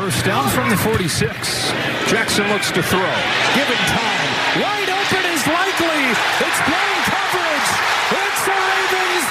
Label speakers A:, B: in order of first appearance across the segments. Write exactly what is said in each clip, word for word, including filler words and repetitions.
A: first down from the forty-six. Jackson looks to throw. Given time. Wide open is Likely. It's blown coverage. It's the Ravens.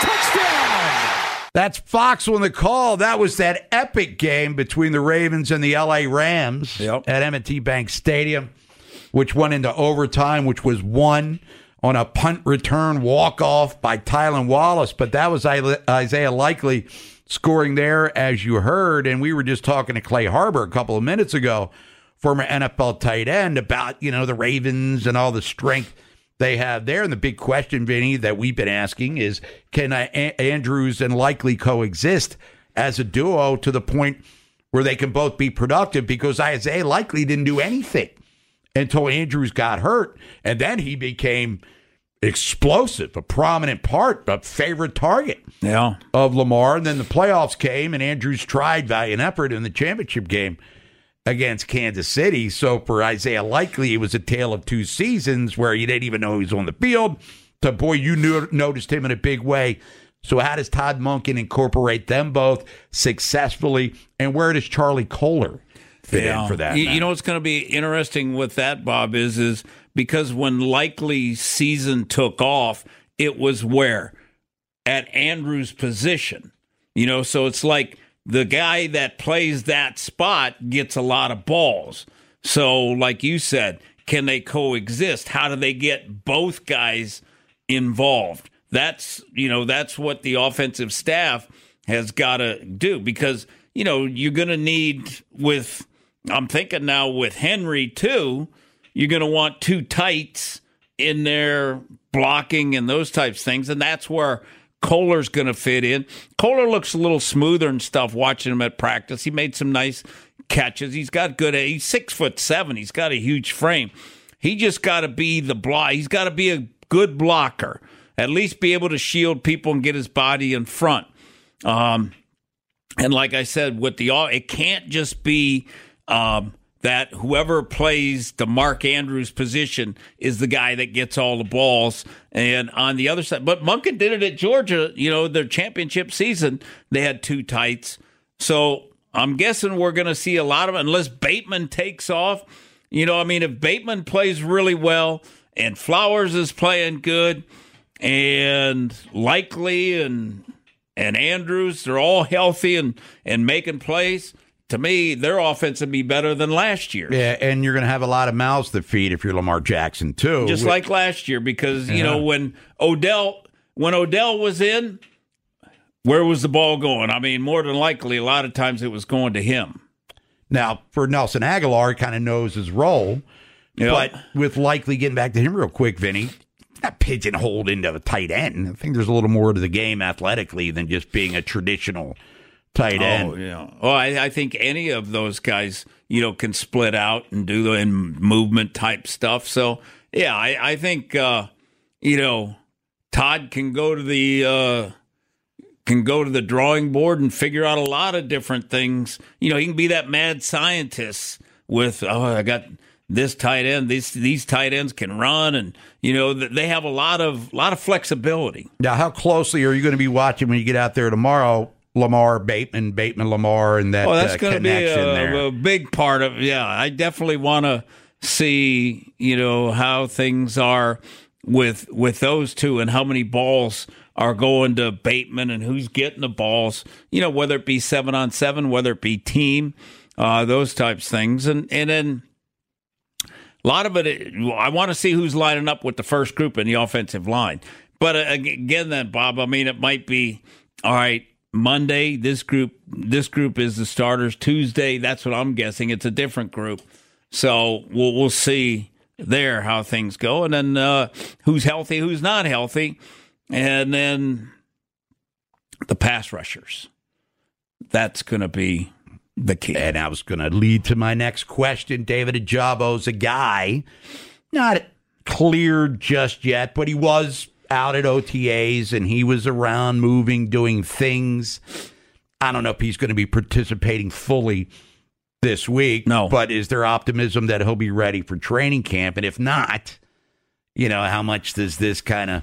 A: Touchdown.
B: That's Fox on the call. That was that epic game between the Ravens and the L A Rams
C: yep.
B: at M and T Bank Stadium, which went into overtime, which was won on a punt return walk-off by Tylan Wallace. But that was Isaiah Likely scoring there, as you heard. And we were just talking to Clay Harbor a couple of minutes ago, former N F L tight end, about, you know, the Ravens and all the strength they have there. And the big question, Vinny, that we've been asking is, can uh, A- Andrews and Likely coexist as a duo to the point where they can both be productive? Because Isaiah Likely didn't do anything until Andrews got hurt, and then he became explosive, a prominent part, a favorite target
C: yeah.
B: of Lamar. And then the playoffs came, and Andrews tried valiant effort in the championship game against Kansas City. So for Isaiah Likely, it was a tale of two seasons where you didn't even know he was on the field. So, boy, you knew, noticed him in a big way. So how does Todd Monken incorporate them both successfully, and where does Charlie Kolar fit
C: yeah.
B: in for that?
C: You, you know what's going to be interesting with that, Bob, is is because when Likely's season took off, it was where? At Andrews' position. You know, so it's like the guy that plays that spot gets a lot of balls. So, like you said, can they coexist? How do they get both guys involved? That's, you know, that's what the offensive staff has got to do, because, you know, you're going to need with, I'm thinking now with Henry too, you're going to want two tights in there blocking and those types of things. And that's where Kolar's going to fit in. Kolar looks a little smoother and stuff watching him at practice. He made some nice catches. He's got good, he's six foot seven. He's got a huge frame. He just got to be the block. He's got to be a good blocker, at least be able to shield people and get his body in front. Um, and like I said, with the, it can't just be, um, that whoever plays the Mark Andrews position is the guy that gets all the balls. And on the other side, but Monken did it at Georgia, you know, their championship season, they had two tights. So I'm guessing we're going to see a lot of it, unless Bateman takes off. You know, I mean, if Bateman plays really well and Flowers is playing good and Likely and and Andrews, they're all healthy and, and making plays, to me, their offense would be better than last year.
B: Yeah, and you're going to have a lot of mouths to feed if you're Lamar Jackson, too.
C: Just like last year, because, you yeah. know, when Odell when Odell was in, where was the ball going? I mean, more than likely, a lot of times it was going to him.
B: Now, for Nelson Aguilar, he kind of knows his role. Yep. But with Likely, getting back to him real quick, Vinny, not pigeonholed into a tight end. I think there's a little more to the game athletically than just being a traditional tight end.
C: Oh, yeah. Well, I, I think any of those guys, you know, can split out and do the and movement type stuff. So, yeah, I, I think, uh, you know, Todd can go to the uh, can go to the drawing board and figure out a lot of different things. You know, he can be that mad scientist with, oh, I got this tight end. These these tight ends can run, and you know they have a lot of lot of flexibility.
B: Now, how closely are you going to be watching when you get out there tomorrow? Lamar, Bateman, Bateman, Lamar, and that
C: oh, that's
B: uh,
C: going to be a,
B: a
C: a big part of. Yeah, I definitely want to see, you know, how things are with with those two and how many balls are going to Bateman and who's getting the balls. You know, whether it be seven on seven, whether it be team, uh, those types of things, and and then a lot of it. I want to see who's lining up with the first group in the offensive line. But uh, again, then Bob, I mean, it might be all right. Monday, this group this group is the starters. Tuesday, that's what I'm guessing. It's a different group. So we'll we'll see there how things go. And then uh, who's healthy, who's not healthy. And then the pass rushers. That's going to be the key.
B: And I was going to lead to my next question. David Ajabo's a guy, not cleared just yet, but he was out at O T As, and he was around moving, doing things. I don't know if he's going to be participating fully this week.
C: No.
B: But is there optimism that he'll be ready for training camp? And if not, you know, how much does this kind of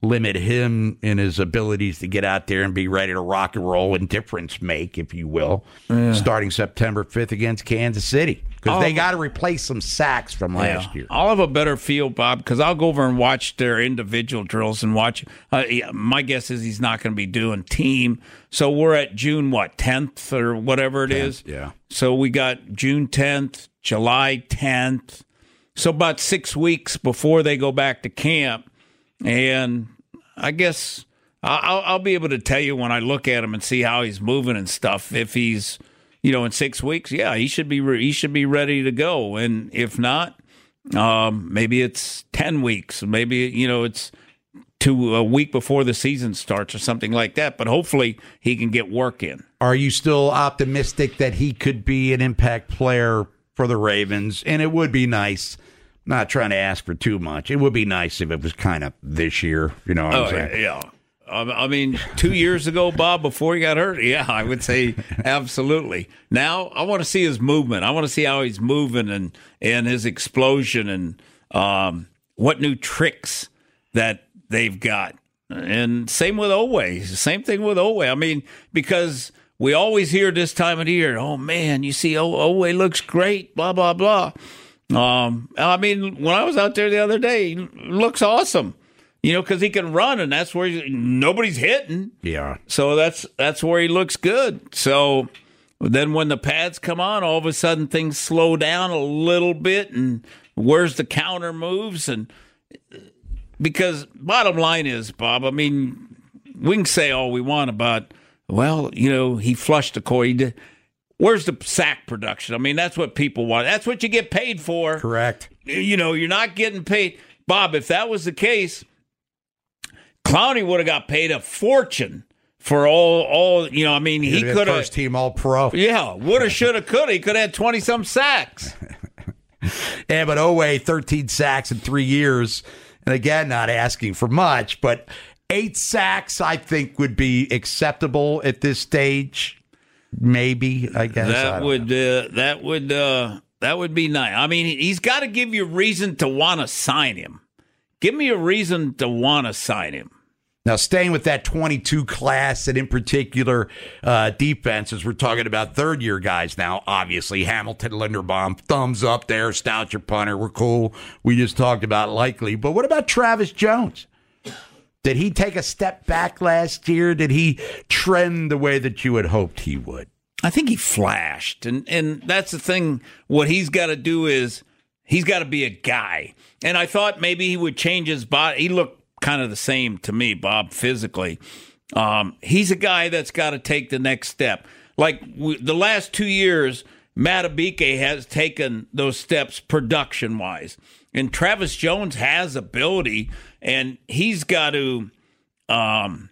B: limit him in his abilities to get out there and be ready to rock and roll and difference make, if you will, yeah. starting September fifth against Kansas City. Because they got to replace some sacks from last
C: yeah.
B: year.
C: I'll have a better feel, Bob, because I'll go over and watch their individual drills and watch. Uh, yeah, my guess is he's not going to be doing team. So we're at June, what, tenth or whatever it
B: tenth,
C: is?
B: Yeah.
C: So we got June tenth, July tenth. So about six weeks before they go back to camp. And I guess I'll, I'll be able to tell you when I look at him and see how he's moving and stuff. If he's, you know, in six weeks, yeah, he should be re- he should be ready to go. And if not, um, maybe it's ten weeks. Maybe, you know, it's two a week before the season starts or something like that. But hopefully he can get work in.
B: Are you still optimistic that he could be an impact player for the Ravens? And it would be nice. Not trying to ask for too much. It would be nice if it was kind of this year. You know what
C: oh,
B: I'm saying?
C: Yeah. Um, I mean, two years ago, Bob, before he got hurt, yeah, I would say absolutely. Now, I want to see his movement. I want to see how he's moving and, and his explosion and um, what new tricks that they've got. And same with Oweh. Same thing with Oweh. I mean, because we always hear this time of the year, oh, man, you see o- Oweh looks great, blah, blah, blah. Um, I mean, when I was out there the other day, he looks awesome, you know, because he can run, and that's where he, nobody's hitting.
B: Yeah.
C: So that's that's where he looks good. So then when the pads come on, all of a sudden things slow down a little bit, and where's the counter moves? And because bottom line is, Bob, I mean, we can say all we want about, well, you know, he flushed the core. He did. Where's the sack production? I mean, that's what people want. That's what you get paid for.
B: Correct.
C: You know, you're not getting paid. Bob, if that was the case, Clowney would have got paid a fortune for all, all you know, I mean, he could have.
B: First team all pro.
C: Yeah, woulda, shoulda, coulda. He could have had twenty-some sacks.
B: Yeah, but Oweh, thirteen sacks in three years. And again, not asking for much, but eight sacks, I think, would be acceptable at this stage. Maybe, I guess.
C: That
B: I
C: would uh, that would uh, that would be nice. I mean, he's got to give you a reason to want to sign him. Give me a reason to want to sign him.
B: Now, staying with that twenty-two class, and in particular uh, defenses, we're talking about third-year guys now. Obviously, Hamilton, Linderbaum, thumbs up there. Stout, your punter, we're cool. We just talked about Likely. But what about Travis Jones? Did he take a step back last year? Did he trend the way that you had hoped he would?
C: I think he flashed, and and that's the thing. What he's got to do is he's got to be a guy. And I thought maybe he would change his body. He looked kind of the same to me, Bob, physically. Um, he's a guy that's got to take the next step. Like w- the last two years, Matabike has taken those steps production-wise. And Travis Jones has ability, and he's got to um,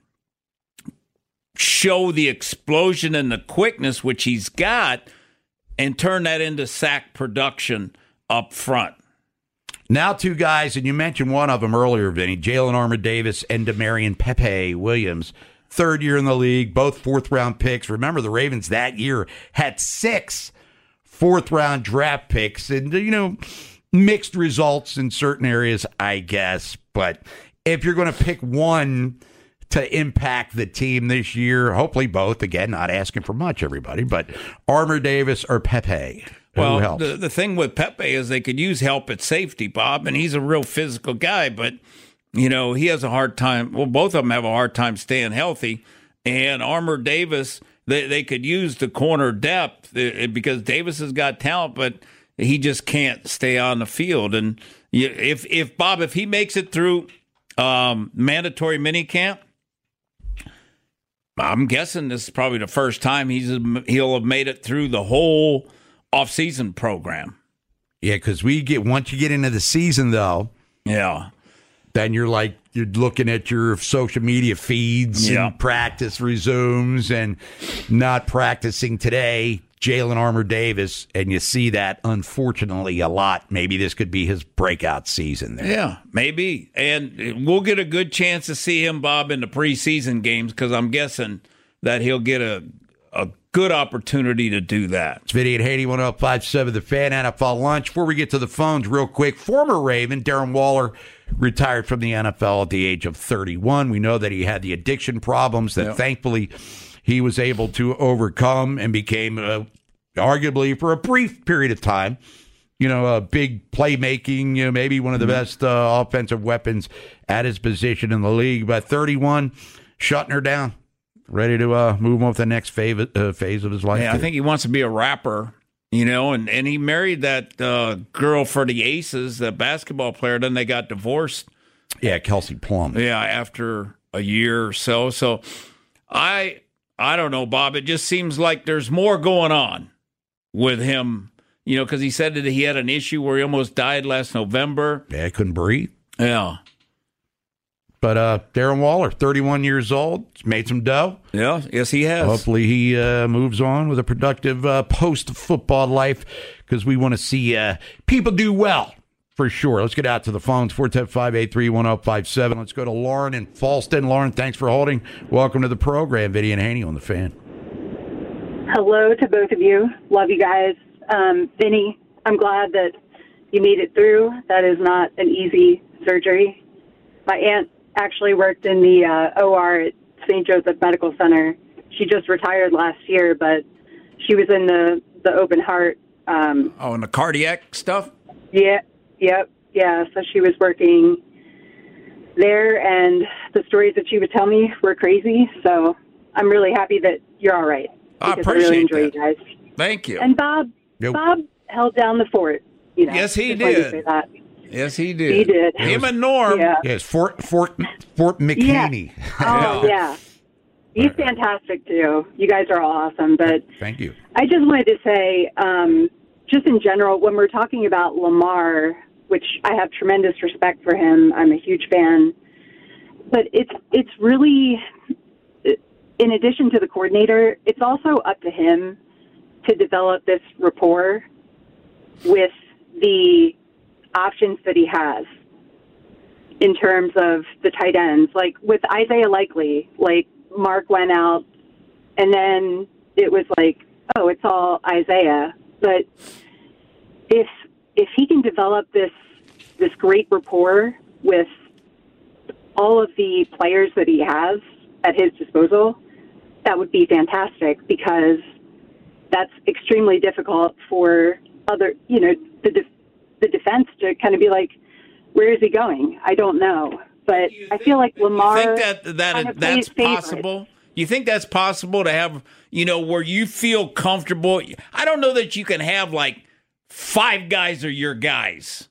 C: show the explosion and the quickness, which he's got, and turn that into sack production up front.
B: Now two guys, and you mentioned one of them earlier, Vinny, Jalen Armour-Davis and Demarion Pepe Williams. Third year in the league, both fourth-round picks. Remember, the Ravens that year had six fourth-round draft picks. And, you know, mixed results in certain areas, I guess. But if you're going to pick one to impact the team this year, hopefully both. Again, not asking for much, everybody. But Armour-Davis or Pepe?
C: Well, the, the thing with Pepe is they could use help at safety, Bob, and he's a real physical guy, but, you know, he has a hard time. Well, both of them have a hard time staying healthy. And Armour-Davis, they, they could use the corner depth because Davis has got talent, but he just can't stay on the field. And if, if Bob, if he makes it through um, mandatory minicamp, I'm guessing this is probably the first time he's he'll have made it through the whole off-season program.
B: Yeah, because we get once you get into the season, though,
C: yeah,
B: then you're like you're looking at your social media feeds
C: yeah.
B: and practice resumes and not practicing today. Jalen Armour-Davis, and you see that, unfortunately, a lot. Maybe this could be his breakout season there.
C: Yeah, maybe. And we'll get a good chance to see him, Bob, in the preseason games because I'm guessing that he'll get a, a good opportunity to do that.
B: It's Vinny and Haney, one oh five point seven The Fan, N F L Lunch. Before we get to the phones real quick, former Raven Darren Waller retired from the N F L at the age of thirty-one. We know that he had the addiction problems that
C: Yep.
B: thankfully he was able to overcome and became, uh, arguably for a brief period of time, you know, a big playmaking, you know, maybe one of the best uh, offensive weapons at his position in the league. But thirty-one, shutting her down, ready to uh, move on to the next phase, uh, phase of his life.
C: Yeah, I think he wants to be a rapper, you know, and, and he married that uh, girl for the Aces, the basketball player. Then they got divorced.
B: Yeah, Kelsey Plum.
C: Yeah, after a year or so. So I I don't know, Bob. It just seems like there's more going on with him, you know, because he said that he had an issue where he almost died last November.
B: Yeah, couldn't breathe.
C: Yeah.
B: But uh, Darren Waller, thirty-one years old, made some dough.
C: Yeah, yes, he has.
B: Hopefully he uh, moves on with a productive uh, post-football life because we want to see uh, people do well, for sure. Let's get out to the phones, four one zero, five eight three, one zero five seven. Let's go to Lauren in Falston. Lauren, thanks for holding. Welcome to the program, Vinny and Haney on The Fan.
D: Hello to both of you. Love you guys. Um, Vinny, I'm glad that you made it through. That is not an easy surgery. My aunt actually worked in the uh, O R at Saint Joseph Medical Center. She just retired last year, but she was in the, the open heart. Um,
C: oh, and the cardiac stuff?
D: Yeah, yep, yeah. So she was working there, and the stories that she would tell me were crazy. So I'm really happy that you're all right.
C: I
D: Because I really
C: appreciate
D: enjoy
C: that.
D: you guys.
C: Thank you.
D: And Bob,
B: Yep.
D: Bob held down the fort. You know,
C: Yes, he
D: just wanted to
C: did.
D: say that.
C: Yes, he did.
D: He did.
C: Him and Norm.
D: Yeah.
B: Yes, Fort Fort Fort McHaney.
D: Oh, yeah. He's fantastic, too. You guys are all awesome. But
B: Thank you.
D: I just wanted to say, um, just in general, when we're talking about Lamar, which I have tremendous respect for him, I'm a huge fan, but it's it's really, in addition to the coordinator, it's also up to him to develop this rapport with the options that he has in terms of the tight ends. Like with Isaiah Likely, like Mark went out and then it was like, oh, it's all Isaiah. But if if he can develop this this great rapport with all of the players that he has at his disposal, that would be fantastic, because that's extremely difficult for other, you know, the def- the defense to kind of be like, where is he going? I don't know. But I feel like Lamar.
C: You think that, that
D: kind of
C: that's
D: plays favorite.
C: possible? You think that's possible to have, you know, where you feel comfortable? I don't know that you can have like five guys are your guys.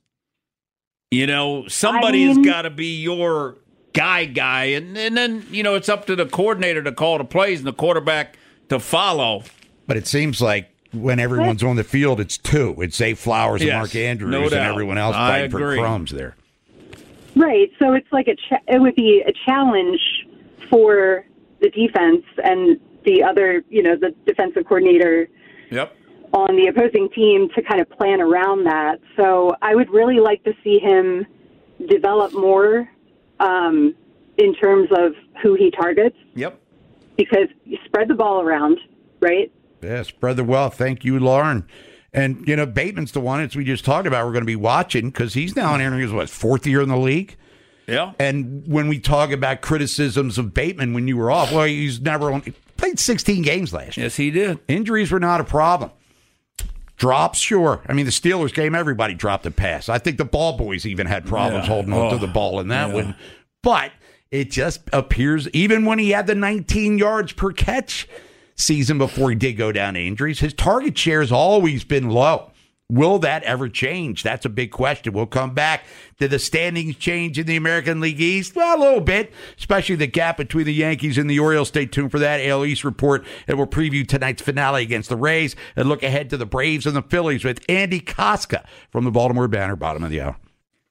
C: You know, somebody
D: I mean,
C: has got to be your guy guy. And, and then, you know, it's up to the coordinator to call the plays and the quarterback to follow.
B: But it seems like when everyone's on the field, it's two. It's Zay Flowers and
C: Yes,
B: Mark Andrews
C: no
B: and
C: doubt.
B: everyone else
C: I
B: fighting for
C: agree.
B: crumbs there.
D: Right. So it's like a cha- it would be a challenge for the defense and the other, you know, the defensive coordinator
C: Yep.
D: on the opposing team to kind of plan around that. So I would really like to see him develop more um, in terms of who he targets,
C: Yep.
D: because you spread the ball around, right?
B: Yeah, spread the wealth. Thank you, Lauren. And, you know, Bateman's the one, as we just talked about, we're going to be watching because he's now in his, what, fourth year in the league?
C: Yeah.
B: And when we talk about criticisms of Bateman when you were off, well, he's never on, he played sixteen games last year.
C: Yes, he did.
B: Injuries were not a problem. Drops, sure. I mean, the Steelers game, everybody dropped a pass. I think the ball boys even had problems
C: Yeah.
B: holding on to
C: Oh,
B: the ball in that
C: yeah.
B: one. But it just appears, even when he had the nineteen yards per catch season before he did go down to injuries, his target share has always been low. Will that ever change? That's a big question. We'll come back. Did the standings change in the American League East? Well, a little bit, especially the gap between the Yankees and the Orioles. Stay tuned for that A L East report, and we'll preview tonight's finale against the Rays and look ahead to the Braves and the Phillies with Andy Koska from the Baltimore Banner, bottom of the hour.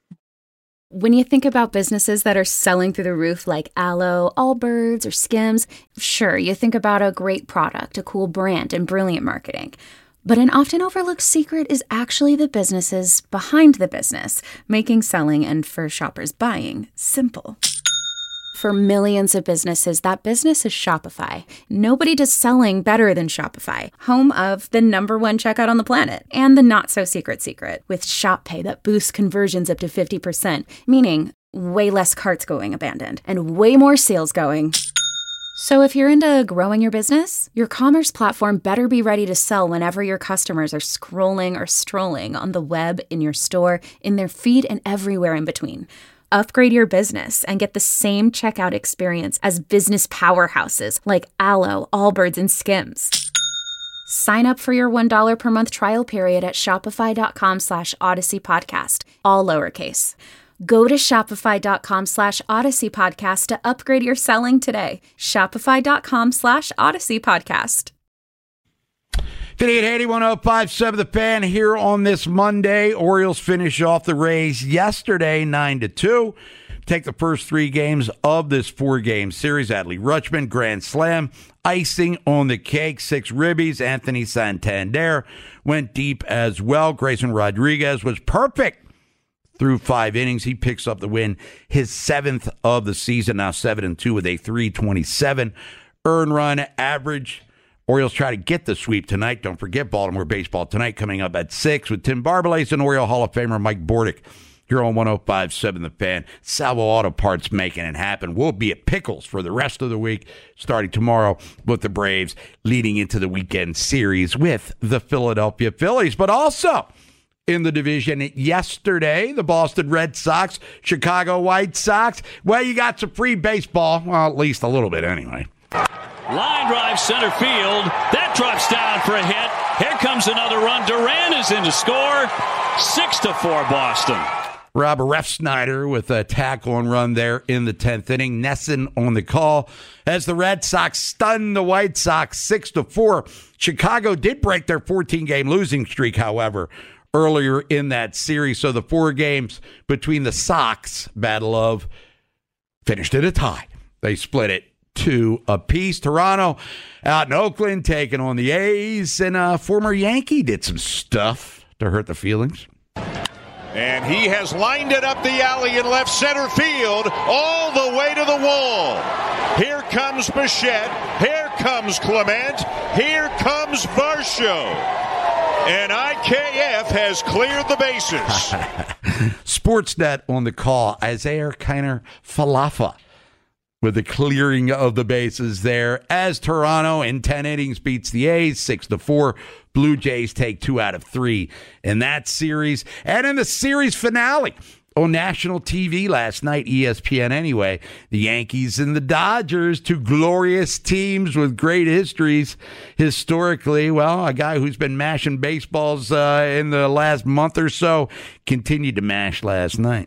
E: When you think about businesses that are selling through the roof like Aloe, Allbirds, or Skims, sure, you think about a great product, a cool brand, and brilliant marketing. But an often overlooked secret is actually the businesses behind the business, making selling and, for shoppers, buying simple. For millions of businesses, that business is Shopify. Nobody does selling better than Shopify, home of the number one checkout on the planet and the not-so-secret secret with Shop Pay that boosts conversions up to fifty percent, meaning way less carts going abandoned and way more sales going. So if you're into growing your business, your commerce platform better be ready to sell whenever your customers are scrolling or strolling on the web, in your store, in their feed, and everywhere in between. Upgrade your business and get the same checkout experience as business powerhouses like Alo, Allbirds, and Skims. Sign up for your one dollar per month trial period at shopify.com slash Odyssey Podcast, all lowercase. Go to shopify.com slash Odyssey Podcast to upgrade your selling today. Shopify.com slash Odyssey Podcast.
B: fifty-eight eighty, one oh five point seven The Fan here on this Monday. Orioles finish off the Rays yesterday nine to two. Take the first three games of this four-game series. Adley Rutschman, grand slam. Icing on the cake, six ribbies. Anthony Santander went deep as well. Grayson Rodriguez was perfect through five innings. He picks up the win, his seventh of the season, now seven and two with a three twenty-seven earned run average. Orioles try to get the sweep tonight. Don't forget Baltimore baseball tonight coming up at six with Tim Barbalace and Oriole Hall of Famer Mike Bordick here on one oh five point seven The Fan. Salvo Auto Parts making it happen. We'll be at Pickles for the rest of the week, starting tomorrow with the Braves, leading into the weekend series with the Philadelphia Phillies. But also in the division yesterday, the Boston Red Sox, Chicago White Sox. Well, you got some free baseball. Well, at least a little bit anyway.
A: Line drive center field. That drops down for a hit. Here comes another run. Duran is in to score. Six to four Boston.
B: Rob Refsnyder with a tackle and run there in the tenth inning. Nesson on the call as the Red Sox stun the White Sox six to four. Chicago did break their fourteen-game losing streak, however, earlier in that series. So the four games between the Sox, battle of, finished at a tie. They split it two apiece. Toronto out in Oakland taking on the A's, and a former Yankee did some stuff to hurt the feelings.
F: And he has lined it up the alley in left center field all the way to the wall. Here comes Bichette. Here comes Clement. Here comes Varsho. And I K F has cleared the bases.
B: Sportsnet on the call. Isaiah Kiner Falefa with the clearing of the bases there as Toronto in ten innings beats the A's six to four. Blue Jays take two out of three in that series. And in the series finale on national T V last night, E S P N anyway, the Yankees and the Dodgers, two glorious teams with great histories historically. Well, a guy who's been mashing baseballs uh, in the last month or so continued to mash last night.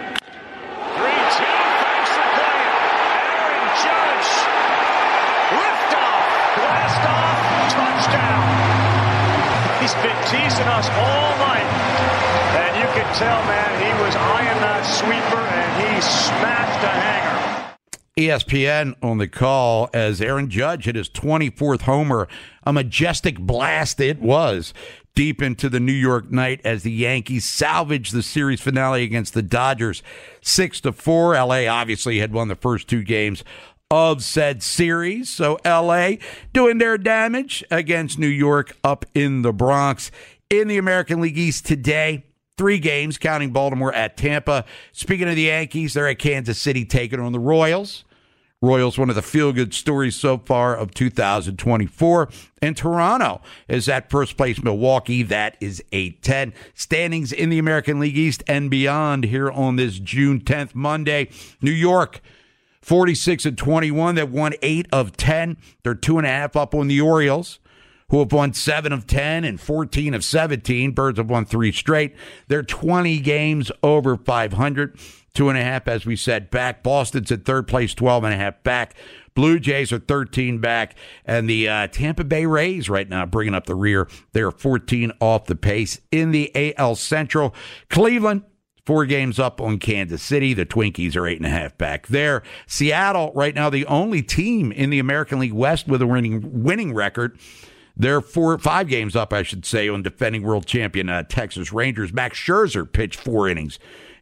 G: He's been teasing us all night, and you can tell, man, he was eyeing that sweeper, and he smashed a hanger.
B: E S P N on the call as Aaron Judge hit his twenty-fourth homer. A majestic blast it was deep into the New York night as the Yankees salvaged the series finale against the Dodgers six to four. L A obviously had won the first two games of said series. So L A doing their damage against New York up in the Bronx. In the American League East today, three games, counting Baltimore at Tampa. Speaking of the Yankees, they're at Kansas City taking on the Royals. Royals, one of the feel-good stories so far of two thousand twenty-four. And Toronto is at first place Milwaukee. That is eight ten. Standings in the American League East and beyond here on this June tenth, Monday. New York, forty-six and twenty-one. They've won eight of ten. They're two and a half up on the Orioles, who have won seven of ten and fourteen of seventeen. Birds have won three straight. They're twenty games over five hundred. Two and a half, as we said, back. Boston's at third place, twelve and a half back. Blue Jays are thirteen back. And the uh, Tampa Bay Rays right now bringing up the rear. They're fourteen off the pace in the A L Central. Cleveland, four games up on Kansas City. The Twinkies are eight and a half back there. Seattle, right now, the only team in the American League West with a winning winning record. They're four, five games up, I should say, on defending world champion uh, Texas Rangers. Max Scherzer pitched four innings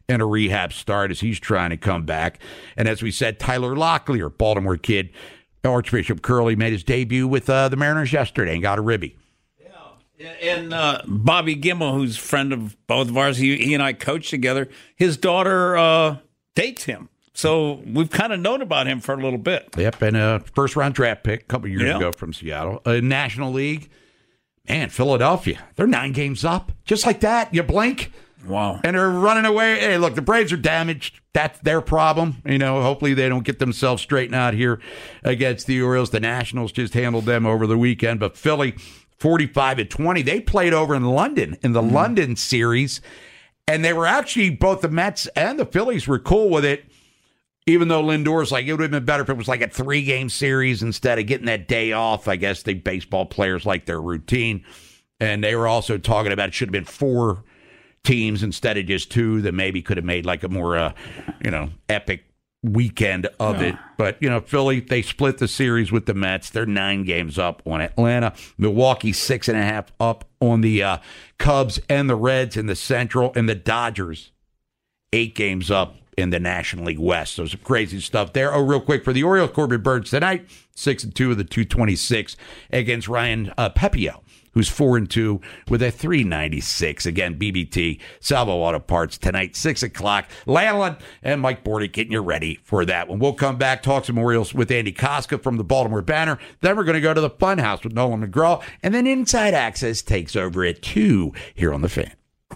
B: and a rehab start as he's trying to come back. And as we said, Tyler Locklear, Baltimore kid, Archbishop Curley, made his debut with uh, the Mariners yesterday and got a ribby.
C: Yeah, and uh, Bobby Gimmel, who's a friend of both of ours, he, he and I coached together. His daughter uh, dates him. So we've kind of known about him for a little bit.
B: Yep, and a first-round draft pick a couple years
C: yeah.
B: ago from Seattle. Uh, National League, man, Philadelphia, they're nine games up. Just like that, you blink.
C: Wow.
B: And they're running away. Hey, look, the Braves are damaged. That's their problem. You know, hopefully they don't get themselves straightened out here against the Orioles. The Nationals just handled them over the weekend. But Philly, forty-five to twenty. They played over in London in the mm. London series. And they were actually, both the Mets and the Phillies were cool with it. Even though Lindor's like, it would have been better if it was like a three-game series instead of getting that day off. I guess the baseball players like their routine. And they were also talking about it should have been four teams instead of just two that maybe could have made like a more, uh, you know, epic weekend of yeah. it. But, you know, Philly, they split the series with the Mets. They're nine games up on Atlanta. Milwaukee, six and a half up on the uh, Cubs and the Reds in the Central. And the Dodgers, eight games up in the National League West. So some crazy stuff there. Oh, real quick, for the Orioles, Corbin Burns tonight, six and two of the two twenty-six against Ryan uh, Pepio, who's four and two with a three ninety-six. Again, B B T, Salvo Auto Parts tonight, six o'clock. Landlin and Mike Bordy getting you ready for that one. We'll come back, talk some Orioles with Andy Koska from the Baltimore Banner. Then we're going to go to the Funhouse with Nolan McGraw. And then Inside Access takes over at two here on The Fan.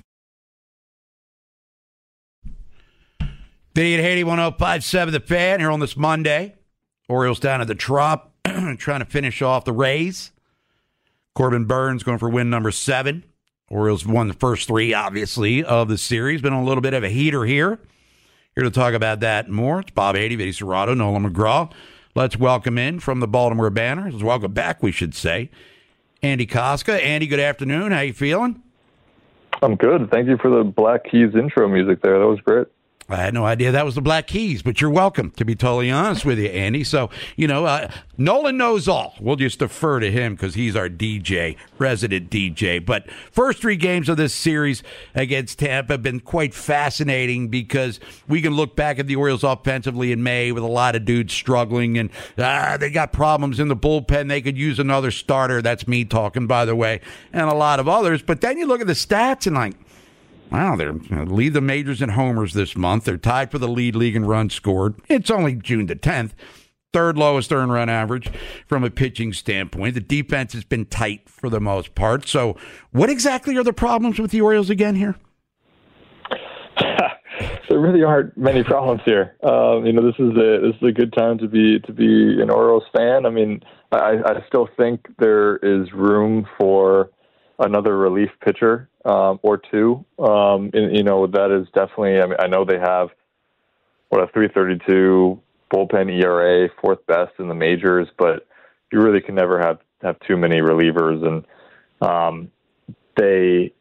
B: Vinny and Haiti, one oh five point seven The Fan here on this Monday. Orioles down at the Trop, trying to finish off the Rays. Corbin Burns going for win number seven. Orioles won the first three, obviously, of the series. Been on a little bit of a heater here. Here to talk about that and more. It's Bob Haiti, Vinny Serrato, Nolan McGraw. Let's welcome in from the Baltimore Banner. Let's welcome back, we should say, Andy Koska. Andy, good afternoon. How you feeling?
H: I'm good. Thank you for the Black Keys intro music there. That was great.
B: I had no idea that was the Black Keys, but you're welcome, to be totally honest with you, Andy. So, you know, uh, Nolan knows all. We'll just defer to him because he's our D J, resident D J. But first three games of this series against Tampa have been quite fascinating because we can look back at the Orioles offensively in May with a lot of dudes struggling, and uh, they got problems in the bullpen. They could use another starter. That's me talking, by the way, and a lot of others. But then you look at the stats and like, wow, they're you know, lead the majors in homers this month. They're tied for the lead league in runs scored. It's only June the tenth. Third lowest earned run average from a pitching standpoint. The defense has been tight for the most part. So what exactly are the problems with the Orioles again here?
H: There really aren't many problems here. Um, you know, this is a this is a good time to be to be an Orioles fan. I mean, I, I still think there is room for another relief pitcher um, or two. Um, and, you know, that is definitely, I mean, I know they have, what, a three thirty-two bullpen E R A, fourth best in the majors, but you really can never have, have too many relievers. And um, they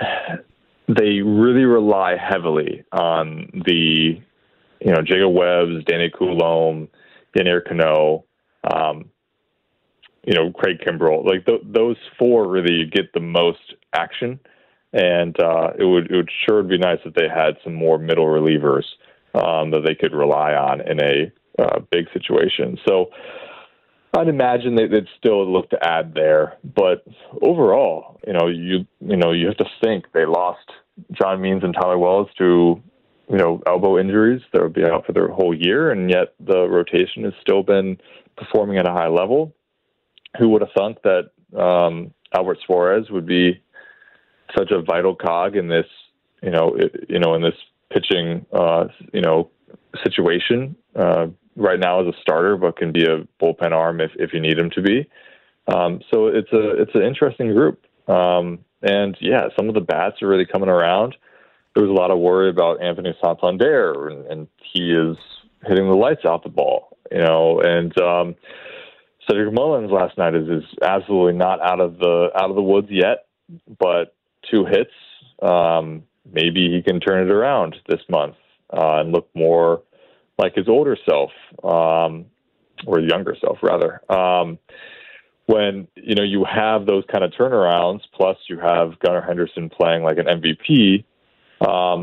H: they really rely heavily on the, you know, Jacob Webbs, Danny Coulombe, Yennier Cano, um, you know, Craig Kimbrell, like th- those four really get the most action. And uh, it would it would sure be nice if they had some more middle relievers um, that they could rely on in a uh, big situation. So I'd imagine they, they'd still look to add there. But overall, you know, you you know, you have to think they lost John Means and Tyler Wells to, you know, elbow injuries. They would be out for their whole year, and yet the rotation has still been performing at a high level. Who would have thought that um, Albert Suarez would be such a vital cog in this, you know, it, you know, in this pitching, uh, you know, situation uh, right now as a starter, but can be a bullpen arm if, if you need him to be. Um, so it's a it's an interesting group, um, and yeah, some of the bats are really coming around. There was a lot of worry about Anthony Santander, and, and he is hitting the lights out the ball, you know, and. Um, Cedric Mullins last night is, is absolutely not out of the out of the woods yet, but two hits, um, maybe he can turn it around this month uh, and look more like his older self, um, or younger self rather. Um, when you know you have those kind of turnarounds, plus you have Gunnar Henderson playing like an M V P, um,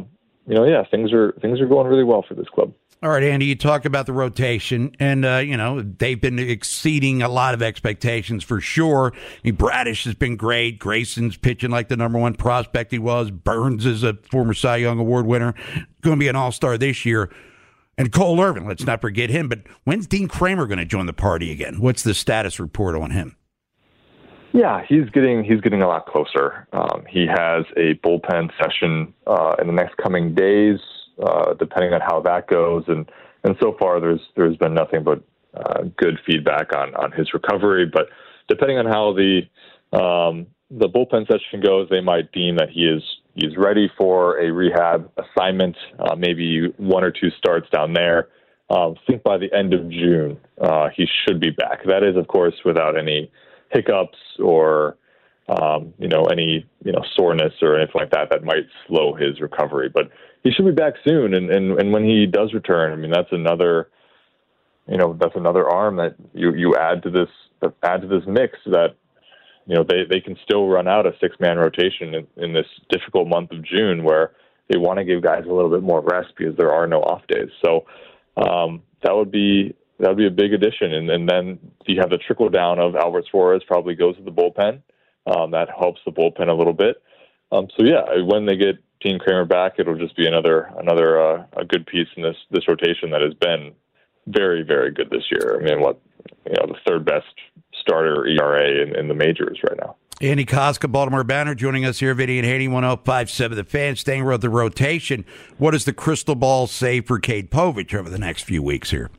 H: you know, yeah, things are things are going really well for this club.
B: All right, Andy, you talk about the rotation, and, uh, you know, they've been exceeding a lot of expectations for sure. I mean, Bradish has been great. Grayson's pitching like the number one prospect he was. Burns is a former Cy Young Award winner, going to be an all-star this year. And Cole Irvin, let's not forget him. But when's Dean Kramer going to join the party again? What's the status report on him?
H: Yeah, he's getting he's getting a lot closer. Um, he has a bullpen session uh, in the next coming days, uh, depending on how that goes. And, and so far, there's there's been nothing but uh, good feedback on, on his recovery. But depending on how the um, the bullpen session goes, they might deem that he is he's ready for a rehab assignment, uh, maybe one or two starts down there. Um, I think by the end of June, uh, he should be back. That is, of course, without any hiccups or, um, you know, any, you know, soreness or anything like that that might slow his recovery. But he should be back soon. And, and, and when he does return, I mean, that's another, you know, that's another arm that you, you add to this, add to this mix that, you know, they, they can still run out a six-man rotation in, in this difficult month of June where they want to give guys a little bit more rest because there are no off days. So um, that would be, that would be a big addition. And, and then you have the trickle down of Albert Suarez probably goes to the bullpen. Um, that helps the bullpen a little bit. Um, so yeah, when they get Dean Kramer back, it'll just be another, another, uh, a good piece in this, this rotation that has been very, very good this year. I mean, what, you know, the third best starter E R A in, in the majors right now.
B: Andy Koska, Baltimore Banner, joining us here, Vinny and Haney, one oh five point seven The Fan, staying with the rotation. What does the crystal ball say for Cade Povich over the next few weeks here?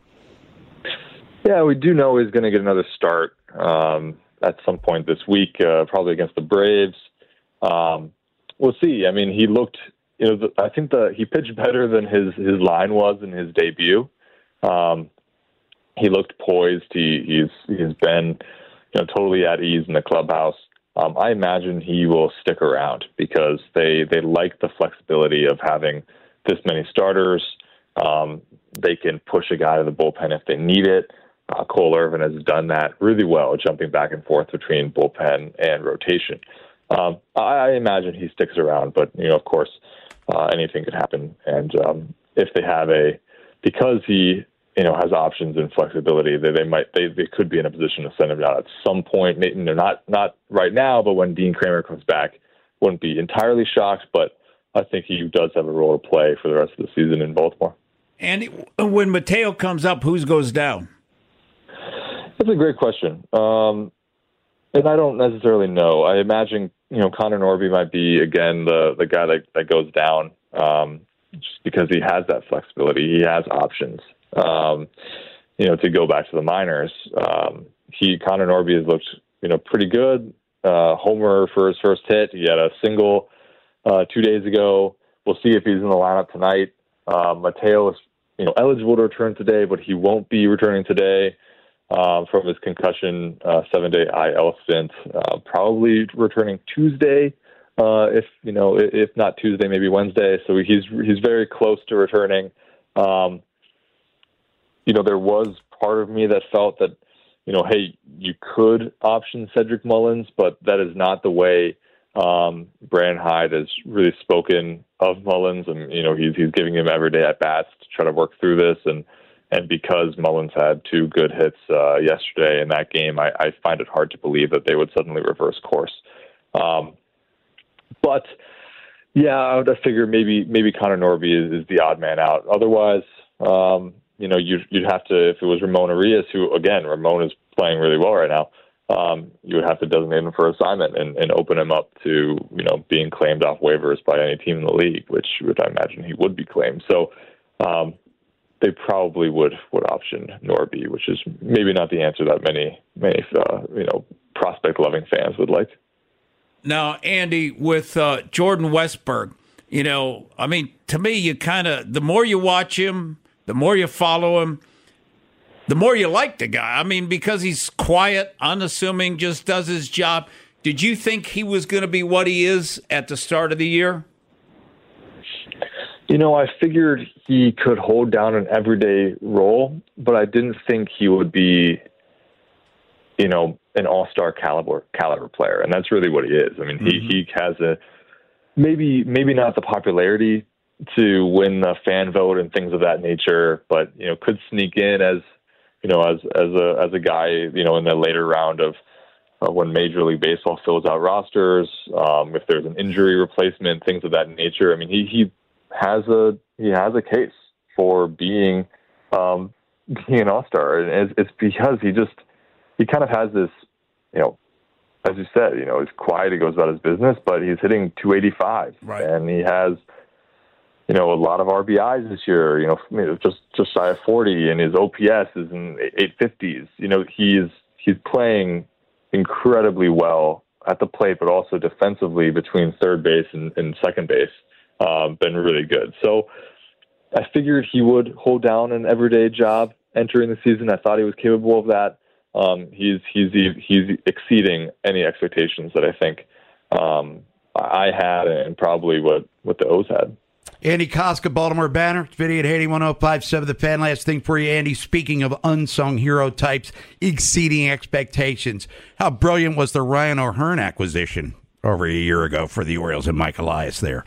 H: Yeah, we do know he's going to get another start um, at some point this week, uh, probably against the Braves. Um, we'll see. I mean, he looked, you know, the, I think the he pitched better than his, his line was in his debut. Um, he looked poised. He, he's he's been, you know, totally at ease in the clubhouse. Um, I imagine he will stick around because they they like the flexibility of having this many starters. Um, they can push a guy to the bullpen if they need it. Uh, Cole Irvin has done that really well, jumping back and forth between bullpen and rotation. Um, I, I imagine he sticks around, but, you know, of course, uh, anything could happen. And um, if they have a, because he, you know, has options and flexibility, they, they might, they, they could be in a position to send him down at some point. Maybe not, not right now, but when Dean Kramer comes back, wouldn't be entirely shocked, but I think he does have a role to play for the rest of the season in Baltimore.
C: And when Mateo comes up, who goes down?
H: That's a great question. Um, and I don't necessarily know. I imagine, you know, Connor Norby might be, again, the, the guy that, that goes down um, just because he has that flexibility. He has options, um, you know, to go back to the minors. Um, he, Connor Norby has looked, you know, pretty good. Uh, homer for his first hit. He had a single uh, two days ago. We'll see if he's in the lineup tonight. Uh, Mateo is, you know, eligible to return today, but he won't be returning today. Um, from his concussion uh, seven-day I L stint, uh, probably returning Tuesday, uh, if you know, if not Tuesday, maybe Wednesday. So he's he's very close to returning. Um, you know, there was part of me that felt that, you know, hey, you could option Cedric Mullins, but that is not the way um, Brandon Hyde has really spoken of Mullins, and you know, he's he's giving him every day at bats to try to work through this. And And because Mullins had two good hits uh, yesterday in that game, I, I find it hard to believe that they would suddenly reverse course. Um, but, yeah, I would figure maybe maybe Connor Norby is, is the odd man out. Otherwise, um, you know, you'd, you'd have to, if it was Ramon Arias, who, again, Ramon is playing really well right now, um, you would have to designate him for assignment and, and open him up to, you know, being claimed off waivers by any team in the league, which would, I imagine he would be claimed. So, um, they probably would, would option Norby, which is maybe not the answer that many, many uh, you know, prospect-loving fans would like.
C: Now, Andy, with uh, Jordan Westburg, you know, I mean, to me, you kind of, the more you watch him, the more you follow him, the more you like the guy. I mean, because he's quiet, unassuming, just does his job. Did you think he was going to be what he is at the start of the year?
H: You know, I figured he could hold down an everyday role, but I didn't think he would be, you know, an all-star caliber caliber player, and that's really what he is. I mean, mm-hmm. he he has a maybe maybe not the popularity to win the fan vote and things of that nature, but you know, could sneak in as you know, as as a as a guy, you know, in the later round of uh, when Major League Baseball fills out rosters, um, if there's an injury replacement, things of that nature. I mean, he he has a he has a case for being um, being an all-star, and it's, it's because he just he kind of has this, you know, as you said, you know, he's quiet, he goes about his business, but he's hitting two eighty-five,
C: right,
H: and he has, you know, a lot of R B Is this year, you know, just just shy of forty, and his O P S is in eight fifties. You know, he's he's playing incredibly well at the plate, but also defensively between third base and, and second base, um, been really good. So I figured he would hold down an everyday job entering the season. I thought he was capable of that. Um, he's he's he's exceeding any expectations that I think um, I had, and probably what, what the O's had.
B: Andy Koska, Baltimore Banner. It's Vinny at Haiti one oh five point seven The Fan. Last thing for you, Andy. Speaking of unsung hero types exceeding expectations, how brilliant was the Ryan O'Hearn acquisition over a year ago for the Orioles and Mike Elias there?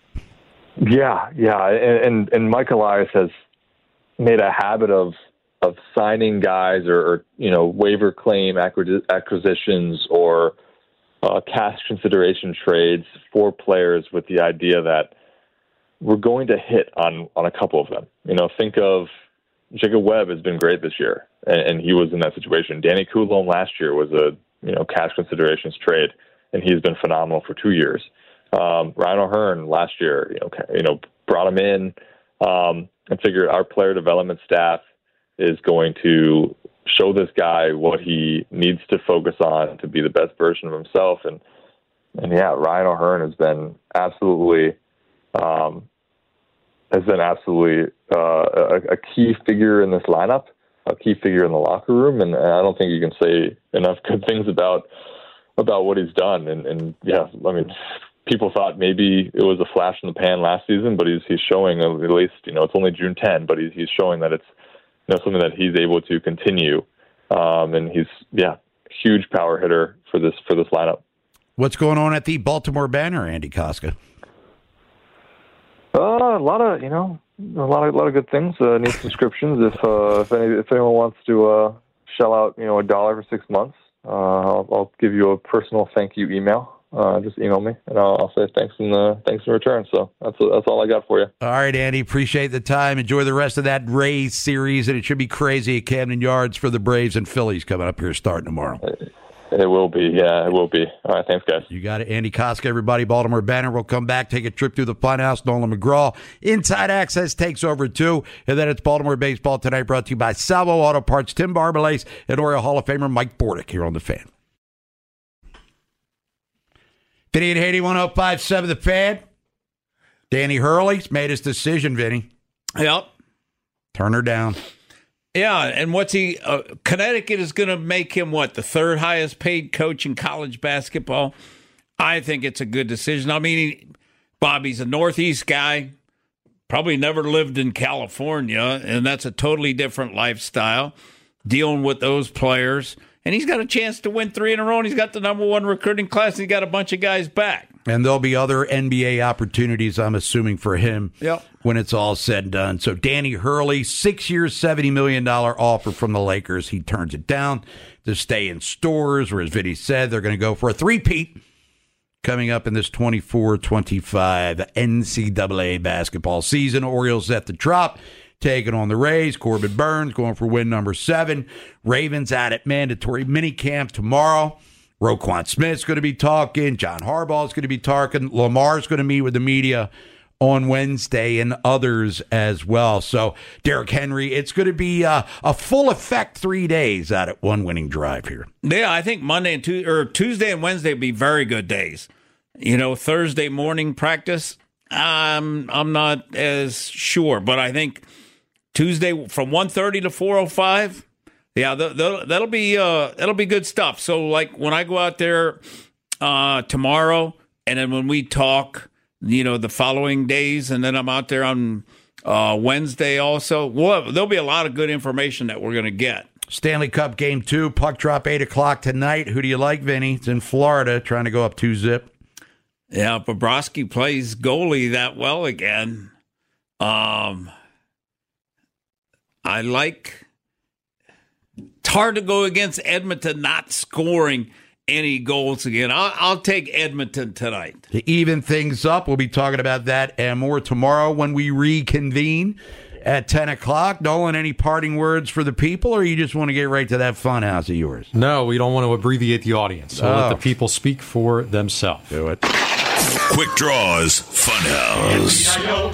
H: Yeah, yeah, and and, and Mike Elias has made a habit of of signing guys or, or you know waiver claim acquisitions or uh, cash consideration trades for players with the idea that we're going to hit on, on a couple of them. You know, think of Jacob Webb has been great this year, and, and he was in that situation. Danny Coulombe last year was a you know cash considerations trade, and he's been phenomenal for two years. Um, Ryan O'Hearn last year, you know, you know, brought him in um, and figured our player development staff is going to show this guy what he needs to focus on to be the best version of himself. And, and yeah, Ryan O'Hearn has been absolutely, um, has been absolutely uh, a, a key figure in this lineup, a key figure in the locker room. And, and I don't think you can say enough good things about, about what he's done. And, and yeah, I mean, people thought maybe it was a flash in the pan last season, but he's, he's showing at least, you know, it's only June tenth, but he's, he's showing that it's, you know, something that he's able to continue. Um, and he's, yeah, huge power hitter for this, for this lineup.
B: What's going on at the Baltimore Banner, Andy Koska?
H: Uh, a lot of, you know, a lot of, a lot of good things. Uh, need subscriptions. If, uh, if any, if anyone wants to, uh, shell out, you know, a dollar for six months, uh, I'll, I'll give you a personal thank you email. Uh, just email me, and I'll, I'll say thanks in the thanks in return. So that's that's all I got for you.
B: All right, Andy. Appreciate the time. Enjoy the rest of that Rays series, and it should be crazy at Camden Yards for the Braves and Phillies coming up here starting tomorrow.
H: It, it will be, yeah, it will be. All right, thanks, guys.
B: You got it, Andy Koska. Everybody, Baltimore Banner. We'll come back, take a trip through the Funhouse. Nolan McGraw, Inside Access takes over too, and then it's Baltimore Baseball Tonight, brought to you by Salvo Auto Parts, Tim Barbalace, and Oriole Hall of Famer Mike Bordick here on The Fan. Vinny at Haiti one oh five point seven The Fan. Danny Hurley's made his decision, Vinny.
C: Yep.
B: Turn her down.
C: Yeah, and what's he? Uh, Connecticut is going to make him, what, the third highest paid coach in college basketball? I think it's a good decision. I mean, he, Bobby's a Northeast guy, probably never lived in California, and that's a totally different lifestyle, dealing with those players. And he's got a chance to win three in a row, and he's got the number one recruiting class, and he's got a bunch of guys back.
B: And there'll be other N B A opportunities, I'm assuming, for him
C: yep.
B: when it's all said and done. So Danny Hurley, six years, seventy million dollars offer from the Lakers. He turns it down to stay in Stores, or as Vinny said, they're going to go for a three-peat coming up in this twenty-four twenty-five N C double A basketball season. Orioles at the drop. Taking on the Rays. Corbin Burns going for win number seven. Ravens out at mandatory minicamp tomorrow. Roquan Smith's going to be talking. John Harbaugh's going to be talking. Lamar's going to meet with the media on Wednesday and others as well. So, Derrick Henry, it's going to be uh, a full effect three days out at one winning drive here.
C: Yeah, I think Monday and Tuesday, or Tuesday and Wednesday will be very good days. You know, Thursday morning practice, um, I'm not as sure, but I think Tuesday from one thirty to four oh five, yeah, that'll, that'll be uh, that'll be good stuff. So, like, when I go out there uh, tomorrow, and then when we talk, you know, the following days, and then I'm out there on uh, Wednesday also, we'll have, there'll be a lot of good information that we're going to get.
B: Stanley Cup Game two, puck drop eight o'clock tonight. Who do you like, Vinny? It's in Florida, trying to go up two zip.
C: Yeah, Bobrovsky plays goalie that well again. Um, I like. It's hard to go against Edmonton not scoring any goals again. I'll, I'll take Edmonton tonight.
B: To even things up, we'll be talking about that and more tomorrow when we reconvene at ten o'clock. Nolan, any parting words for the people, or you just want to get right to that fun house of yours?
I: No, we don't want to abbreviate the audience. So
B: oh.
I: let the people speak for themselves.
B: Do it.
J: Quick Draws Funhouse.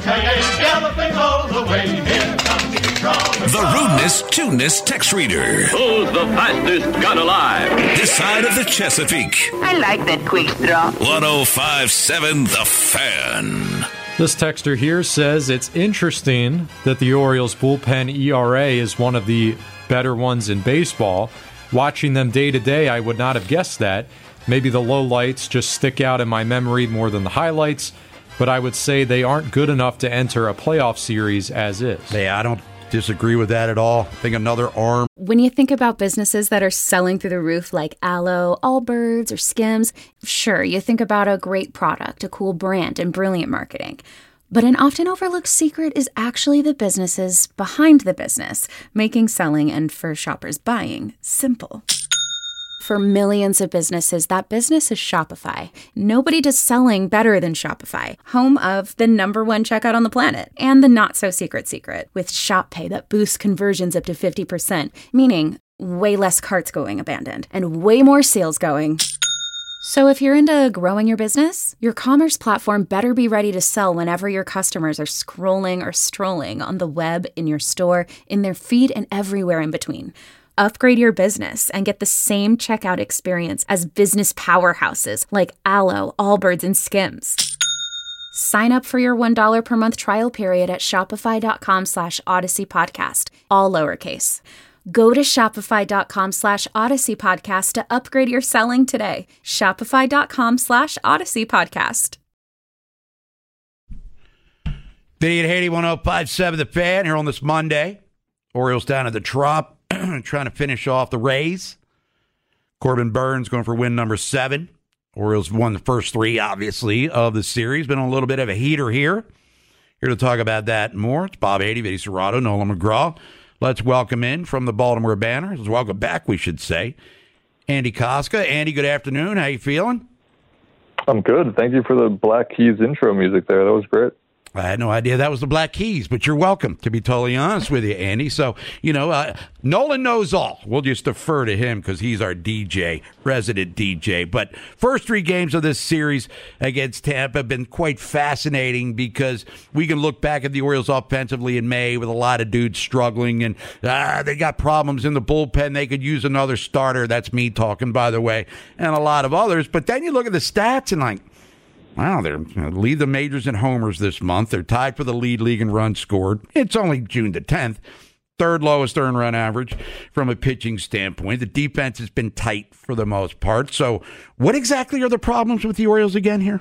J: The rudeness, tuneness text reader.
K: Who's the fastest gun alive?
J: This side of the Chesapeake.
L: I like that quick draw.
J: one oh five point seven The Fan.
I: This texter here says it's interesting that the Orioles' bullpen E R A is one of the better ones in baseball. Watching them day to day, I would not have guessed that. Maybe the lowlights just stick out in my memory more than the highlights, but I would say they aren't good enough to enter a playoff series as is.
B: Yeah, I don't disagree with that at all. I think another arm.
E: When you think about businesses that are selling through the roof like Aloe, Allbirds, or Skims, sure, you think about a great product, a cool brand, and brilliant marketing. But an often overlooked secret is actually the businesses behind the business, making selling and, for shoppers, buying simple. For millions of businesses, that business is Shopify. Nobody does selling better than Shopify, home of the number one checkout on the planet, and the not-so-secret secret, with Shop Pay that boosts conversions up to fifty percent, meaning way less carts going abandoned, and way more sales going. So if you're into growing your business, your commerce platform better be ready to sell whenever your customers are scrolling or strolling on the web, in your store, in their feed, and everywhere in between. Upgrade your business and get the same checkout experience as business powerhouses like Aloe, Allbirds, and Skims. Sign up for your one dollar per month trial period at shopify.com slash Odyssey Podcast, all lowercase. Go to shopify.com slash Odyssey Podcast to upgrade your selling today. Shopify.com slash Odyssey Podcast.
B: Vinny and Haiti, one oh five point seven The Fan here on this Monday. Orioles down at the Trop. Trying to finish off the Rays. Corbin Burns going for win number seven. Orioles won the first three, obviously, of the series. Been on a little bit of a heater here. Here to talk about that and more. It's Bob Haiti, Vinny Cerrato, Nolan McGraw. Let's welcome in from the Baltimore Banner. Let's welcome back, we should say, Andy Koska. Andy, good afternoon. How you feeling?
H: I'm good. Thank you for the Black Keys intro music there. That was great.
B: I had no idea that was the Black Keys, but you're welcome, to be totally honest with you, Andy. So, you know, uh, Nolan knows all. We'll just defer to him because he's our D J, resident D J. But first three games of this series against Tampa have been quite fascinating because we can look back at the Orioles offensively in May with a lot of dudes struggling, and uh, they got problems in the bullpen. They could use another starter. That's me talking, by the way, and a lot of others. But then you look at the stats and like, wow, they're you know, lead the majors in homers this month. They're tied for the lead league in runs scored. It's only June the tenth. Third lowest earned run average from a pitching standpoint. The defense has been tight for the most part. So what exactly are the problems with the Orioles again here?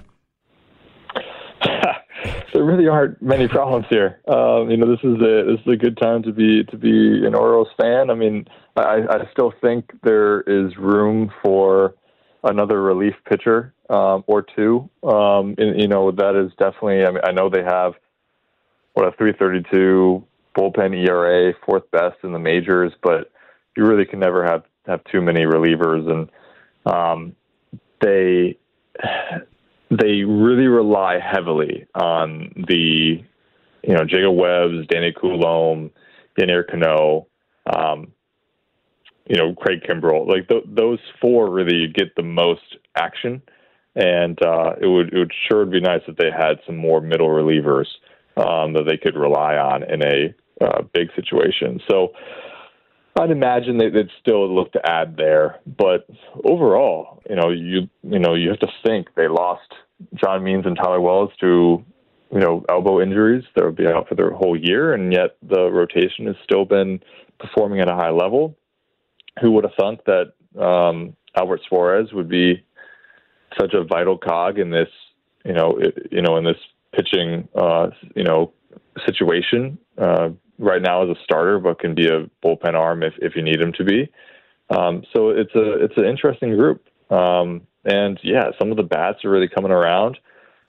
H: There really aren't many problems here. Um, you know, this is a this is a good time to be to be an Orioles fan. I mean, I, I still think there is room for another relief pitcher um, or two. Um, and, you know, that is definitely, I mean, I know they have, what, a three thirty-two bullpen E R A, fourth best in the majors, but you really can never have, have too many relievers. And um, they they really rely heavily on the, you know, Jacob Webbs, Danny Coulombe, Yennier Cano, um, you know, Craig Kimbrell, like th- those four really get the most action, and uh, it would it would sure be nice if they had some more middle relievers um, that they could rely on in a uh, big situation. So I'd imagine they, they'd still look to add there, but overall, you know, you you know you have to think they lost John Means and Tyler Wells to you know elbow injuries. They'll be out for their whole year, and yet the rotation has still been performing at a high level. Who would have thought that um, Albert Suarez would be such a vital cog in this, you know, it, you know, in this pitching, uh, you know, situation uh, right now as a starter, but can be a bullpen arm if, if you need him to be. Um, so it's a it's an interesting group, um, and yeah, some of the bats are really coming around.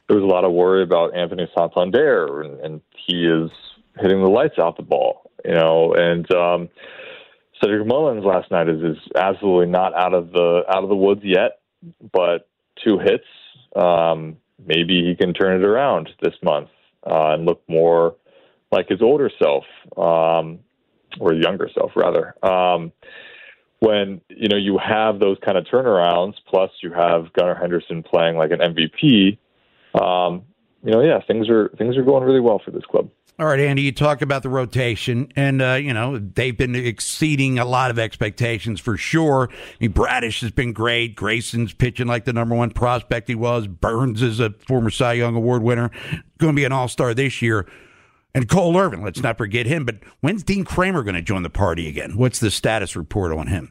H: there was a lot of worry about Anthony Santander, and, and he is hitting the lights out the ball, you know, and um, Cedric Mullins last night is, is absolutely not out of the out of the woods yet, but two hits, um, maybe he can turn it around this month uh, and look more like his older self, um, or younger self rather. Um, when you know you have those kind of turnarounds, plus you have Gunnar Henderson playing like an M V P, um, you know, yeah, things are things are going really well for this club.
B: All right, Andy, you talked about the rotation, and, uh, you know, they've been exceeding a lot of expectations for sure. I mean, Bradish has been great. Grayson's pitching like the number one prospect he was. Burns is a former Cy Young Award winner, going to be an all-star this year. And Cole Irvin, let's not forget him. But when's Dean Kramer going to join the party again? What's the status report on him?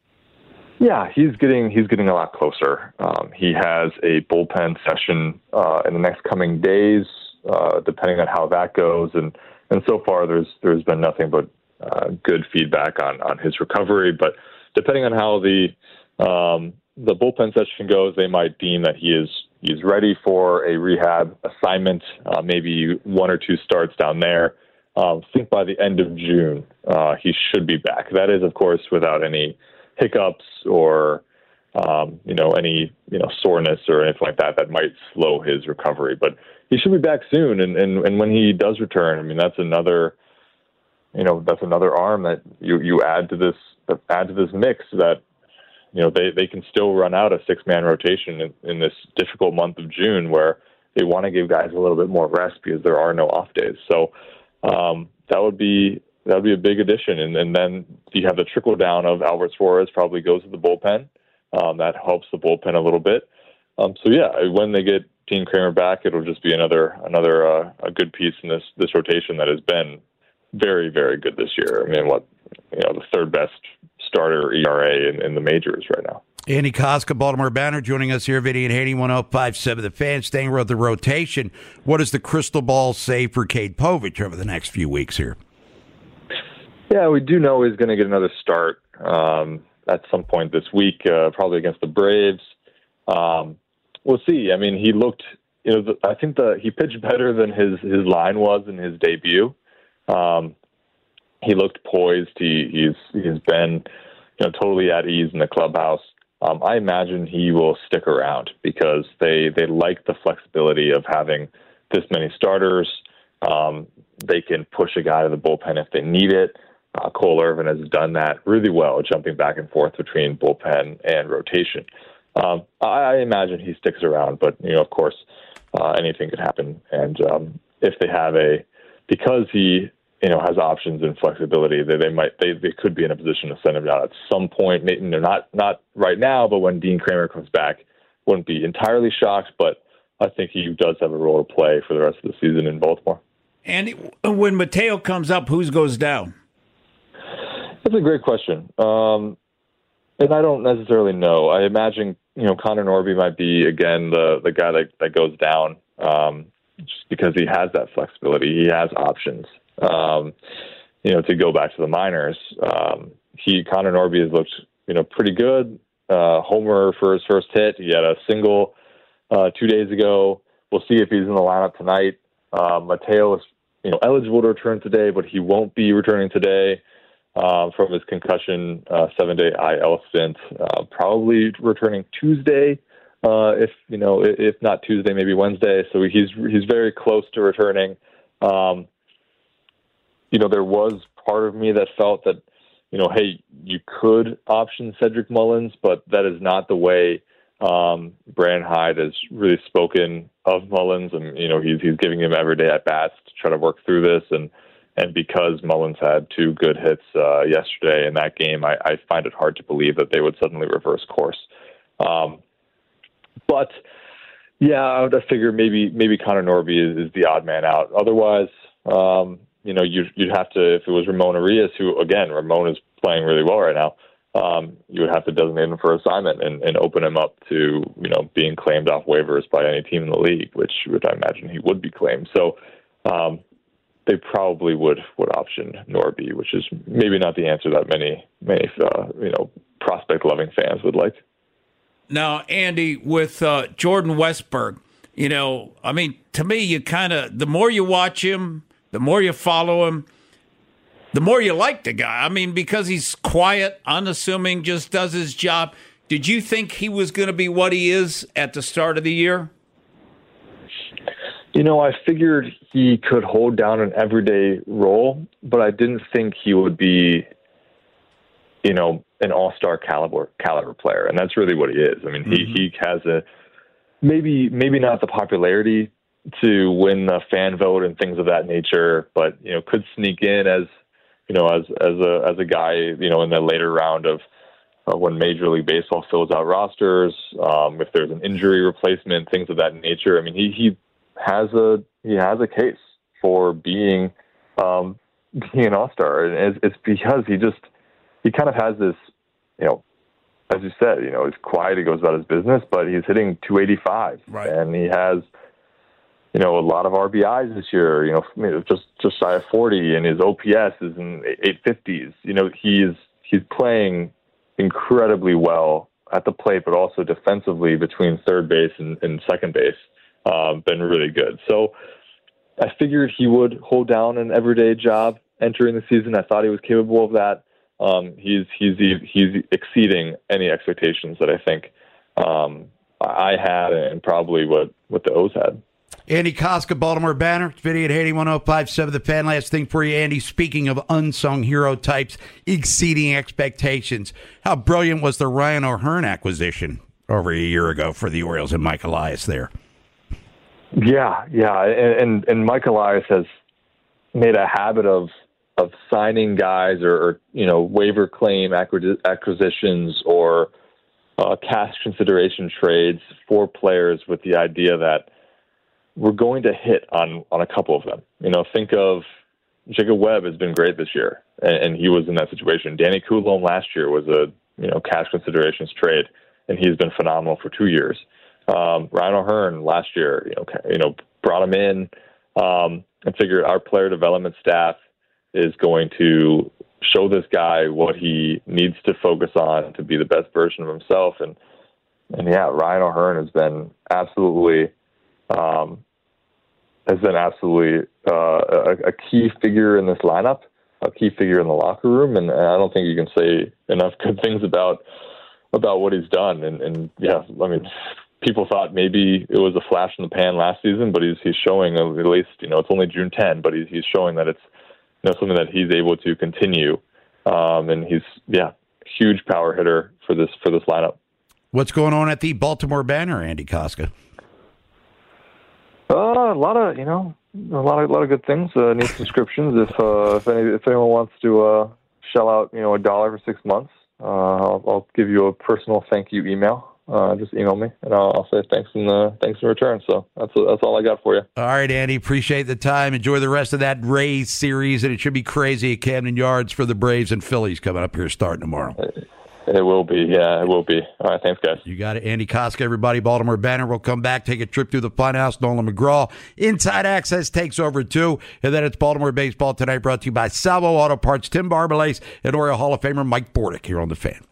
H: Yeah, he's getting he's getting a lot closer. Um, he has a bullpen session uh, in the next coming days. Uh, depending on how that goes, and, and so far there's there's been nothing but uh, good feedback on, on his recovery. But depending on how the um, the bullpen session goes, they might deem that he is he's ready for a rehab assignment, uh, maybe one or two starts down there. Um, I think by the end of June uh, he should be back. That is, of course, without any hiccups or um, you know any you know soreness or anything like that that might slow his recovery, but he should be back soon, and, and, and when he does return, I mean that's another, you know, that's another arm that you, you add to this add to this mix that, you know, they, they can still run out a six man rotation in, in this difficult month of June where they want to give guys a little bit more rest because there are no off days. So um, that would be that would be a big addition, and, and then you have the trickle down of Albert Suarez probably goes to the bullpen. Um, that helps the bullpen a little bit. Um, so yeah, when they get Dean Kramer back, it'll just be another another uh, a good piece in this this rotation that has been very very good this year. I mean, what you know, the third best starter E R A in, in the majors right now.
B: Andy Koska, Baltimore Banner, joining us here, Vinny and Haney, one oh five point seven The Fan. Staying with the rotation, what does the crystal ball say for Cade Povich over the next few weeks here?
H: Yeah, we do know he's going to get another start um, at some point this week, uh, probably against the Braves. Um, We'll see. I mean, he looked, you know, the, I think the he pitched better than his, his line was in his debut. Um, he looked poised. He, he's he's been, you know, totally at ease in the clubhouse. Um, I imagine he will stick around because they, they like the flexibility of having this many starters. Um, they can push a guy to the bullpen if they need it. Uh, Cole Irvin has done that really well, jumping back and forth between bullpen and rotation. Um, I, I imagine he sticks around, but, you know, of course, uh, anything could happen. And um, if they have a, because he, you know, has options and flexibility, they, they might, they, they could be in a position to send him down at some point. Maybe not, not right now, but when Dean Kramer comes back, wouldn't be entirely shocked, but I think he does have a role to play for the rest of the season in Baltimore.
C: And when Mateo comes up, whose goes down?
H: That's a great question. Um, and I don't necessarily know. I imagine, you know, Connor Norby might be, again, the, the guy that, that goes down um, just because he has that flexibility. He has options, um, you know, to go back to the minors. Um, he, Connor Norby has looked, you know, pretty good. Uh, homer for his first hit. He had a single uh, two days ago. We'll see if he's in the lineup tonight. Uh, Mateo is, you know, eligible to return today, but he won't be returning today. Uh, from his concussion uh, seven-day I L stint, uh, probably returning Tuesday, uh, if you know, if not Tuesday, maybe Wednesday. So he's he's very close to returning. Um, you know, there was part of me that felt that, you know, hey, you could option Cedric Mullins, but that is not the way um, Brandon Hyde has really spoken of Mullins, and you know, he's he's giving him every day at bats to try to work through this. And And because Mullins had two good hits uh, yesterday in that game, I, I find it hard to believe that they would suddenly reverse course. Um, but, yeah, I would figure maybe maybe Connor Norby is, is the odd man out. Otherwise, um, you know, you'd, you'd have to, if it was Ramon Arias, who, again, Ramon is playing really well right now, um, you would have to designate him for assignment and, and open him up to, you know, being claimed off waivers by any team in the league, which would, I imagine he would be claimed. So, um, they probably would, would option Norby, which is maybe not the answer that many, many uh, you know, prospect-loving fans would like.
C: Now, Andy, with uh, Jordan Westburg, You know, I mean, to me, you kind of, the more you watch him, the more you follow him, the more you like the guy. I mean, because he's quiet, unassuming, just does his job. Did you think he was going to be what he is at the start of the year?
H: You know, I figured he could hold down an everyday role, but I didn't think he would be, you know, an all-star caliber caliber player, and that's really what he is. I mean, mm-hmm. he he has a maybe maybe not the popularity to win the fan vote and things of that nature, but you know, could sneak in as you know as as a as a guy you know in the later round of uh, when Major League Baseball fills out rosters. Um, if there's an injury replacement, things of that nature. I mean, he he has a he has a case for being um, being an all-star, and it's, it's because he just. He kind of has this, you know, as you said, you know, he's quiet, he goes about his business, but he's hitting two eighty-five.
C: Right.
H: And he has, you know, a lot of R B Is this year, you know, just just shy of forty, and his O P S is in eight fifties. You know, he's he's playing incredibly well at the plate, but also defensively between third base and, and second base. Um, been really good. So I figured he would hold down an everyday job entering the season. I thought he was capable of that. Um, he's he's he's exceeding any expectations that I think um, I had, and probably what, what the O's had.
B: Andy Koska, Baltimore Banner. It's Vinny at eighty-one oh five seven The Fan. Last thing for you, Andy. Speaking of unsung hero types exceeding expectations, how brilliant was the Ryan O'Hearn acquisition over a year ago for the Orioles and Mike Elias there?
H: Yeah, yeah, and and, and Mike Elias has made a habit of. of signing guys or, or, you know, waiver claim acquisitions or uh, cash consideration trades for players with the idea that we're going to hit on, on a couple of them. You know, think of Jacob Webb has been great this year, and, and he was in that situation. Danny Coulomb last year was a, you know, cash considerations trade, and he's been phenomenal for two years. Um, Ryan O'Hearn last year, you know, you know, brought him in um, and figured our player development staff is going to show this guy what he needs to focus on to be the best version of himself. And, and yeah, Ryan O'Hearn has been absolutely, um, has been absolutely uh, a, a key figure in this lineup, a key figure in the locker room. And, and I don't think you can say enough good things about, about what he's done. And, and yeah, I mean, people thought maybe it was a flash in the pan last season, but he's, he's showing at least, you know, it's only June tenth, but he's, he's showing that it's, you know, something that he's able to continue, um, and he's yeah, huge power hitter for this for this lineup.
B: What's going on at the Baltimore Banner, Andy Koska?
H: Uh, a lot of you know, a lot of a lot of good things. Uh, need subscriptions. If uh, if, any, if anyone wants to uh, shell out you know a dollar for six months, uh, I'll, I'll give you a personal thank you email. Uh, just email me, and I'll, I'll say thanks in the thanks in return. So that's that's all I got for you.
B: All right, Andy. Appreciate the time. Enjoy the rest of that Rays series, and it should be crazy at Camden Yards for the Braves and Phillies coming up here starting tomorrow.
H: It will be, yeah, it will be. All right, thanks, guys.
B: You got it, Andy Koska, everybody. Baltimore Banner. We'll come back, take a trip through the funhouse. Nolan McGraw, Inside Access takes over too, and then it's Baltimore Baseball Tonight, brought to you by Salvo Auto Parts, Tim Barbalace, and Oriole Hall of Famer Mike Bordick here on The Fan.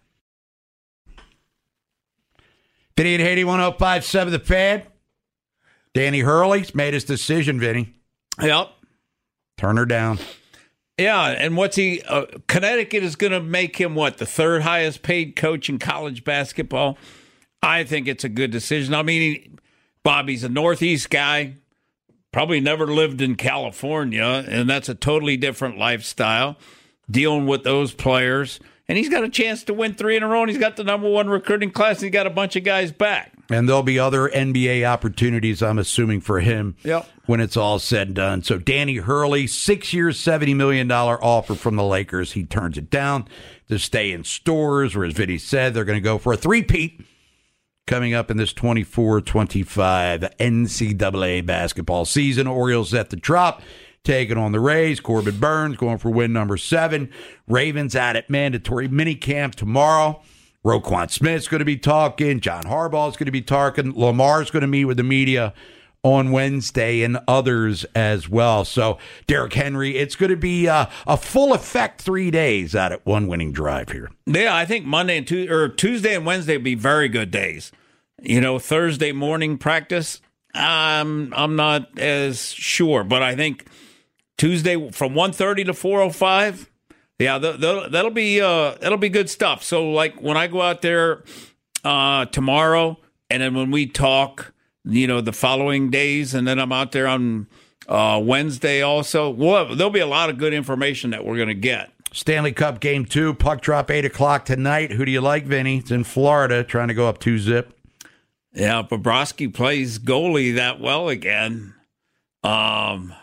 B: Vinny at eighty-one oh five seven The Fan. Danny Hurley's made his decision, Vinny.
C: Yep.
B: Turn her down.
C: Yeah, and what's he? Uh, Connecticut is going to make him, what, the third highest paid coach in college basketball? I think it's a good decision. I mean, he, Bobby's a Northeast guy, probably never lived in California, and that's a totally different lifestyle, dealing with those players. And he's got a chance to win three in a row, and he's got the number one recruiting class, and he's got a bunch of guys back.
B: And there'll be other N B A opportunities, I'm assuming, for him
C: yep.
B: when it's all said and done. So Danny Hurley, six years, seventy million dollars offer from the Lakers. He turns it down to stay in Stores, or as Vinny said, they're going to go for a three-peat coming up in this twenty-four twenty-five N C double A basketball season. Orioles at the drop, taking on the Rays. Corbin Burns going for win number seven. Ravens out at mandatory minicamp tomorrow. Roquan Smith's going to be talking. John Harbaugh's going to be talking. Lamar's going to meet with the media on Wednesday, and others as well. So, Derrick Henry, it's going to be uh, a full effect three days out at one winning drive here.
C: Yeah, I think Monday and Tuesday, or Tuesday and Wednesday will be very good days. You know, Thursday morning practice, Um, I'm not as sure, but I think Tuesday from one thirty to four oh five, yeah, th- th- that'll be uh, that'll be good stuff. So, like, when I go out there uh, tomorrow, and then when we talk, you know, the following days, and then I'm out there on uh, Wednesday also, well, there'll be a lot of good information that we're going to get.
B: Stanley Cup Game two, puck drop eight o'clock tonight. Who do you like, Vinny? It's in Florida, trying to go up two zip.
C: Yeah, Bobrovsky plays goalie that well again. Um,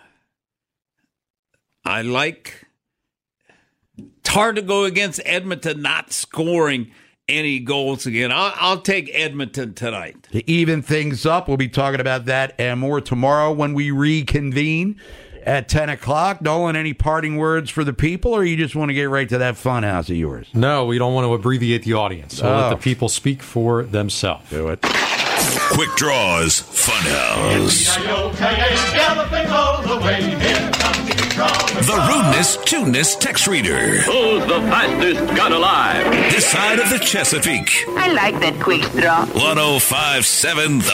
C: I like. It's hard to go against Edmonton not scoring any goals again. I'll, I'll take Edmonton tonight.
B: To even things up, we'll be talking about that and more tomorrow when we reconvene at ten o'clock. Nolan, any parting words for the people, or you just want to get right to that fun house of yours?
I: No, we don't want to abbreviate the audience. So
B: oh.
I: let the people speak for themselves.
B: Do it.
J: Quick Draws Funhouse. The rudeness, tuneness text reader.
K: Who's the fastest gun alive?
J: This side of the Chesapeake.
L: I like that quick straw.
J: one oh five point seven The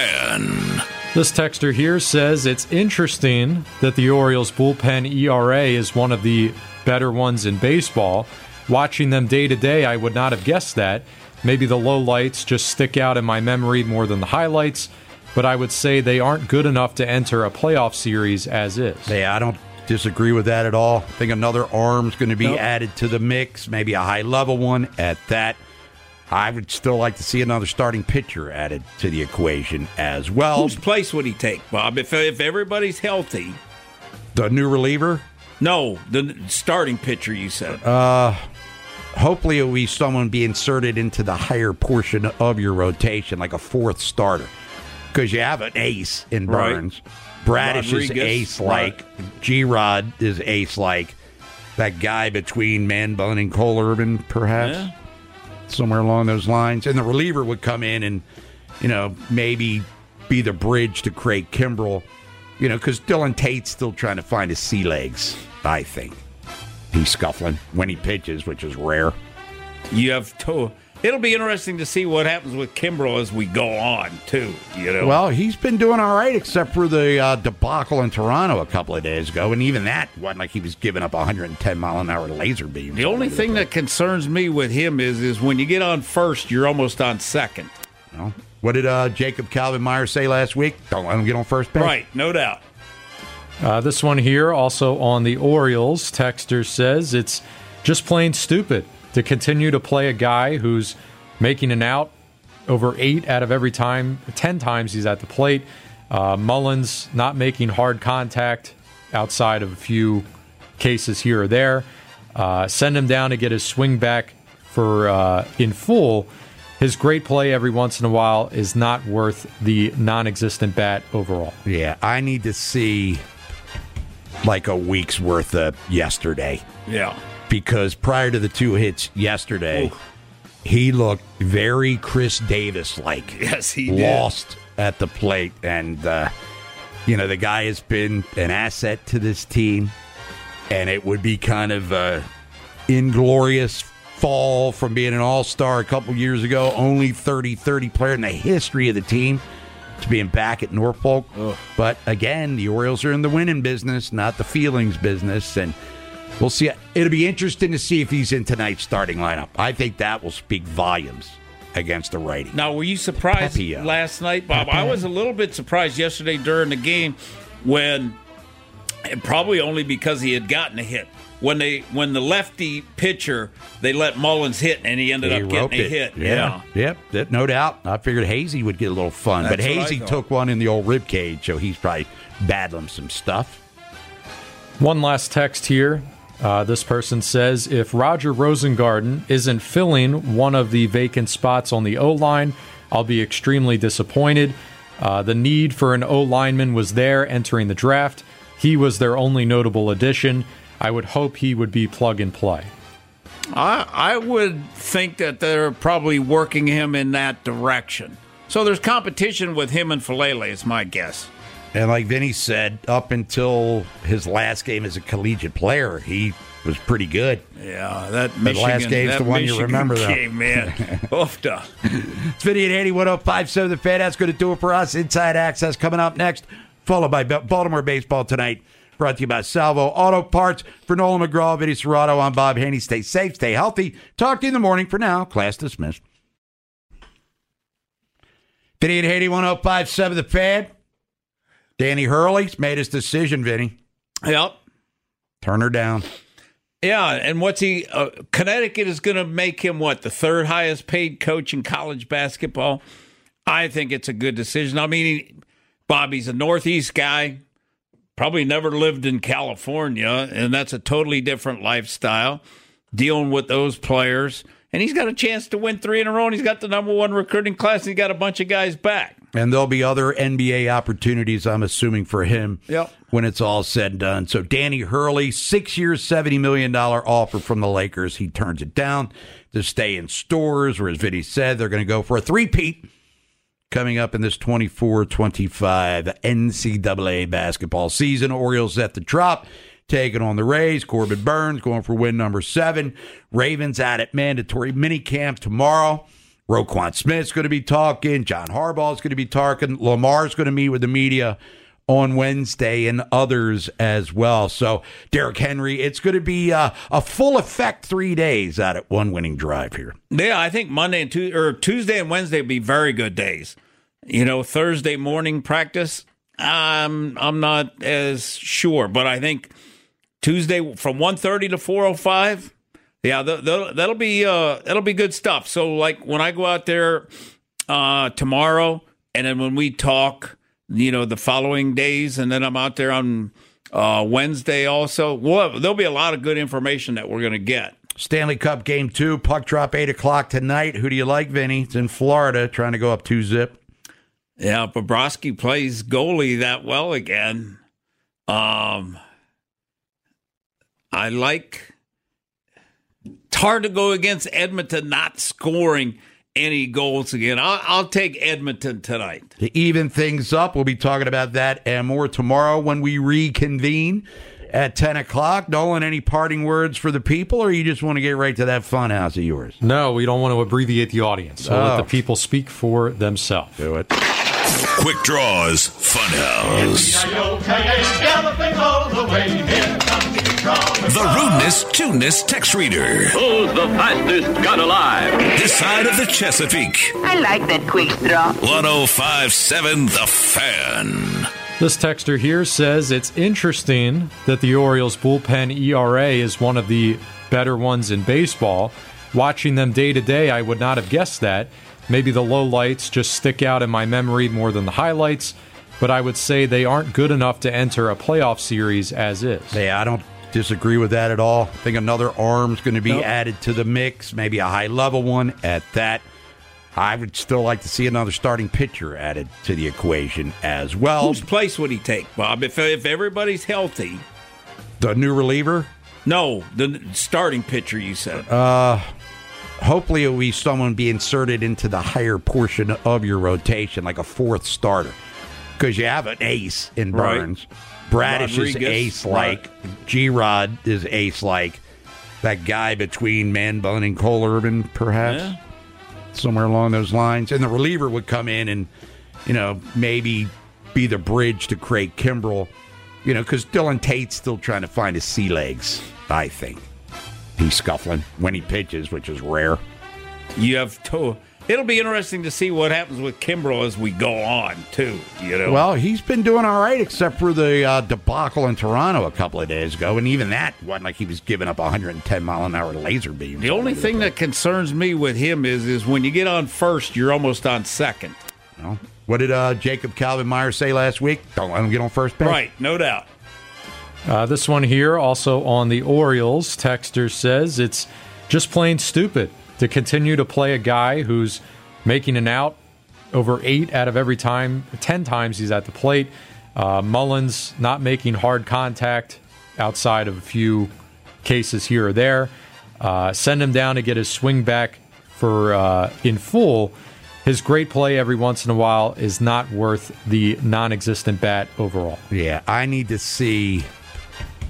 J: Fan.
I: This texter here says it's interesting that the Orioles bullpen E R A is one of the better ones in baseball. Watching them day to day, I would not have guessed that. Maybe the lowlights just stick out in my memory more than the highlights, but I would say they aren't good enough to enter a playoff series as is.
B: Yeah, I don't disagree with that at all. I think another arm's going to be
C: Nope.
B: added to the mix, maybe a high-level one at that. I would still like to see another starting pitcher added to the equation as well.
C: Whose place would he take, Bob? If if everybody's healthy,
B: The new reliever?
C: no, the starting pitcher. You said.
B: Uh, hopefully it will be someone be inserted into the higher portion of your rotation, like a fourth starter. Because you have an ace in
C: Right.
B: Burns. Bradish is
C: Rodriguez,
B: ace-like. G-Rod is ace-like. That guy between Man Bun and Cole Irvin, perhaps.
C: Yeah.
B: Somewhere along those lines. And the reliever would come in and, you know, maybe be the bridge to Craig Kimbrell. You know, because Dylan Tate's still trying to find his sea legs, I think. He's scuffling when he pitches, which is rare.
C: You have to. It'll be interesting to see what happens with Kimbrel as we go on, too. You know.
B: Well, he's been doing all right, except for the uh, debacle in Toronto a couple of days ago, and even that wasn't like he was giving up one hundred ten mile an hour laser beams.
C: The only thing that concerns me with him is is when you get on first, you're almost on second.
B: Well, what did uh, Jacob Calvin-Meyer say last week? Don't let him get on first base.
C: Right, no doubt.
I: Uh, this one here, also on the Orioles, texter says it's just plain stupid to continue to play a guy who's making an out over eight out of every time, ten times he's at the plate. Uh, Mullins not making hard contact outside of a few cases here or there. Uh, send him down to get his swing back for uh, in full. His great play every once in a while is not worth the non-existent bat overall.
B: Yeah, I need to see like a week's worth of yesterday.
C: Yeah.
B: Because prior to the two hits yesterday, Ooh. he looked very Chris Davis-like.
C: Yes, he did.
B: Lost at the plate. And, uh, you know, the guy has been an asset to this team. And it would be kind of an inglorious fall from being an all-star a couple years ago, only thirty thirty player in the history of the team, to being back at Norfolk. Ugh. But, again, the Orioles are in the winning business, not the feelings business. And we'll see. It'll be interesting to see if he's in tonight's starting lineup. I think that will speak volumes against the righty.
C: Now, were you surprised
B: Pepio.
C: last night, Bob?
B: Pepio.
C: I was a little bit surprised yesterday during the game when, and probably only because he had gotten a hit, when they when the lefty pitcher, they let Mullins hit, and he ended
B: He
C: up getting
B: roped
C: a
B: it.
C: hit.
B: Yeah. Yep, that, no doubt. I figured Hazy would get a little fun.
C: That's
B: but
C: what I
B: Hazy
C: thought.
B: took one in the old rib cage, so he's probably battling some stuff.
I: One last text here. Uh, this person says, if Roger Rosengarten isn't filling one of the vacant spots on the O-line, I'll be extremely disappointed. Uh, the need for an O-lineman was there entering the draft. He was their only notable addition. I would hope he would be plug and play.
C: I, I would think that they're probably working him in that direction. So there's competition with him and Falele, is my guess.
B: And like Vinny said, up until his last game as a collegiate player, he was pretty good.
C: Yeah, that
B: the
C: Michigan,
B: last game's
C: that
B: the one
C: Michigan
B: you remember, though.
C: game, man. Oofta.
B: It's Vinny and Andy, one oh five point seven The Fan. That's going to do it for us. Inside Access coming up next, followed by Baltimore Baseball tonight. Brought to you by Salvo Auto Parts. For Nolan McGraw, Vinny Serrato, I'm Bob Haney. Stay safe, stay healthy. Talk to you in the morning. For now, class dismissed. Vinny and Haney, one oh five point seven The Fan. Danny Hurley's made his decision, Vinny.
C: Yep.
B: Turn her down.
C: Yeah, and what's he? Uh, Connecticut is going to make him, what, the third highest paid coach in college basketball? I think it's a good decision. I mean, he, Bobby's a Northeast guy, probably never lived in California, and that's a totally different lifestyle, dealing with those players. And he's got a chance to win three in a row, and he's got the number one recruiting class, and he's got a bunch of guys back.
B: And there'll be other N B A opportunities, I'm assuming, for him
C: yep.
B: when it's all said and done. So Danny Hurley, six years, seventy million dollars offer from the Lakers. He turns it down to stay in Stores, or as Vinny said, they're going to go for a three-peat coming up in this twenty-four twenty-five N C double A basketball season. Orioles at the drop, taking on the Rays. Corbin Burns going for win number seven. Ravens out at mandatory minicamp tomorrow. Roquan Smith's going to be talking. John Harbaugh's going to be talking. Lamar's going to meet with the media on Wednesday and others as well. So, Derrick Henry, it's going to be uh, a full effect three days out at one winning drive here.
C: Yeah, I think Monday and Tuesday, or Tuesday and Wednesday will be very good days. You know, Thursday morning practice, um, I'm not as sure, but I think Tuesday from one thirty to four oh five. Yeah, that'll, that'll be uh, that'll be good stuff. So, like when I go out there uh, tomorrow, and then when we talk, you know, the following days, and then I'm out there on uh, Wednesday also. Well, there'll be a lot of good information that we're going to get.
B: Stanley Cup Game Two, puck drop eight o'clock tonight. Who do you like, Vinny? It's in Florida, trying to go up two zip.
C: Yeah, Bobrovsky plays goalie that well again. Um, I like. It's hard to go against Edmonton not scoring any goals again. I'll, I'll take Edmonton tonight.
B: To even things up, we'll be talking about that and more tomorrow when we reconvene at ten o'clock. Nolan, any parting words for the people, or you just want to get right to that fun house of yours?
I: No, we don't want to abbreviate the audience. So
B: oh.
I: let the people speak for themselves.
B: Do it.
J: Quick Draws Funhouse. The Rudeness Tuneness Text Reader.
K: Who's the fastest gun alive?
J: This side of the Chesapeake.
L: I like that quick draw.
J: one oh five point seven The Fan.
I: This texter here says it's interesting that the Orioles' bullpen E R A is one of the better ones in baseball. Watching them day to day, I would not have guessed that. Maybe the lowlights just stick out in my memory more than the highlights, but I would say they aren't good enough to enter a playoff series as is.
B: Yeah, I don't disagree with that at all. I think another arm's going to be
C: nope.
B: added to the mix, maybe a high-level one at that. I would still like to see another starting pitcher added to the equation as well.
C: Whose place would he take, Bob? If if everybody's healthy.
B: The new reliever?
C: No, the starting pitcher, you said.
B: Uh, hopefully it will be someone be inserted into the higher portion of your rotation, like a fourth starter. Because you have an ace in Burns. Right. Bradish Rodriguez, is ace-like. Right. G-Rod is ace-like. That guy between Manbun and Cole Irvin, perhaps. Yeah. Somewhere along those lines. And the reliever would come in and, you know, maybe be the bridge to Craig Kimbrell. You know, because Dylan Tate's still trying to find his sea legs, I think. He's scuffling when he pitches, which is rare.
C: You have to... It'll be interesting to see what happens with Kimbrell as we go on, too. You know.
B: Well, he's been doing all right, except for the uh, debacle in Toronto a couple of days ago, and even that wasn't like he was giving up a one hundred ten mile an hour laser beam.
C: The only thing that concerns me with him is is when you get on first, you're almost on second.
B: Well, what did uh, Jacob Calvin-Meyer say last week? Don't let him get on first base.
C: Right, no doubt.
I: Uh, this one here, also on the Orioles, texter says it's just plain stupid to continue to play a guy who's making an out over eight out of every time, ten times he's at the plate. Uh, Mullins not making hard contact outside of a few cases here or there. Uh, send him down to get his swing back for uh, in full. His great play every once in a while is not worth the non-existent bat overall.
B: Yeah, I need to see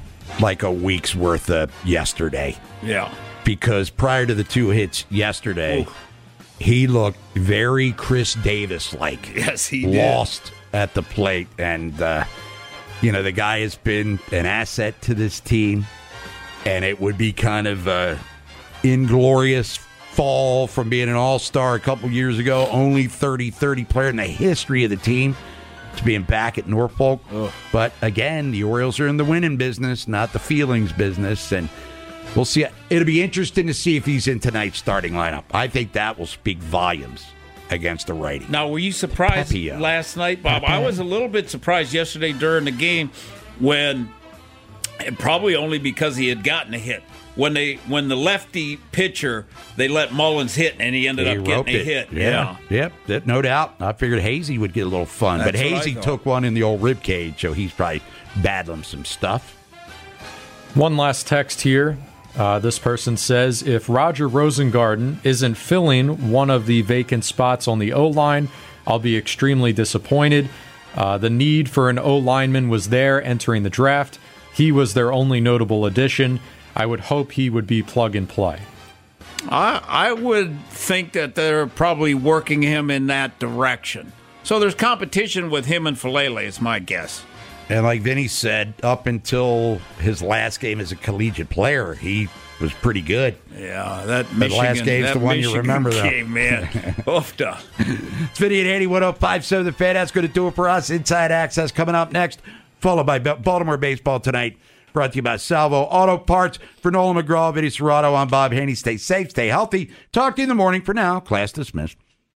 B: like a week's worth of yesterday.
C: Yeah.
B: Because prior to the two hits yesterday, Ooh. he looked very Chris Davis-like.
C: Yes, he did.
B: Lost at the plate. And, uh, you know, the guy has been an asset to this team. And it would be kind of an inglorious fall from being an all-star a couple years ago, only thirty thirty player in the history of the team, to being back at Norfolk. Ugh. But again, the Orioles are in the winning business, not the feelings business, and we'll see. It'll be interesting to see if he's in tonight's starting lineup. I think that will speak volumes against the righty.
C: Now, were you surprised Pepia. last night, Bob? I was a little bit surprised yesterday during the game when, and probably only because he had gotten a hit, when they when the lefty pitcher, they let Mullins hit, and he ended
B: he
C: up getting a
B: it.
C: hit.
B: Yeah. yeah. Yep, no doubt. I figured Hazy would get a little fun,
C: That's
B: but Hazy took one in the old rib cage, so he's probably battling some stuff.
I: One last text here. Uh, this person says, if Roger Rosengarten isn't filling one of the vacant spots on the O-line, I'll be extremely disappointed. Uh, the need for an O-lineman was there entering the draft. He was their only notable addition. I would hope he would be plug and play.
C: I, I would think that they're probably working him in that direction. So there's competition with him and Falele, is my guess.
B: And like Vinny said, up until his last game as a collegiate player, he was pretty good.
C: Yeah, that
B: the
C: Michigan,
B: last game's
C: that
B: the one
C: Michigan
B: you remember, though.
C: Game, man. Oofda.
B: It's Vinny and Andy, one oh five point seven The Fan. That's going to do it for us. Inside Access coming up next, followed by Baltimore Baseball tonight. Brought to you by Salvo Auto Parts. For Nolan McGraw, Vinny Serrato, I'm Bob Haney. Stay safe, stay healthy. Talk to you in the morning. For now, class dismissed.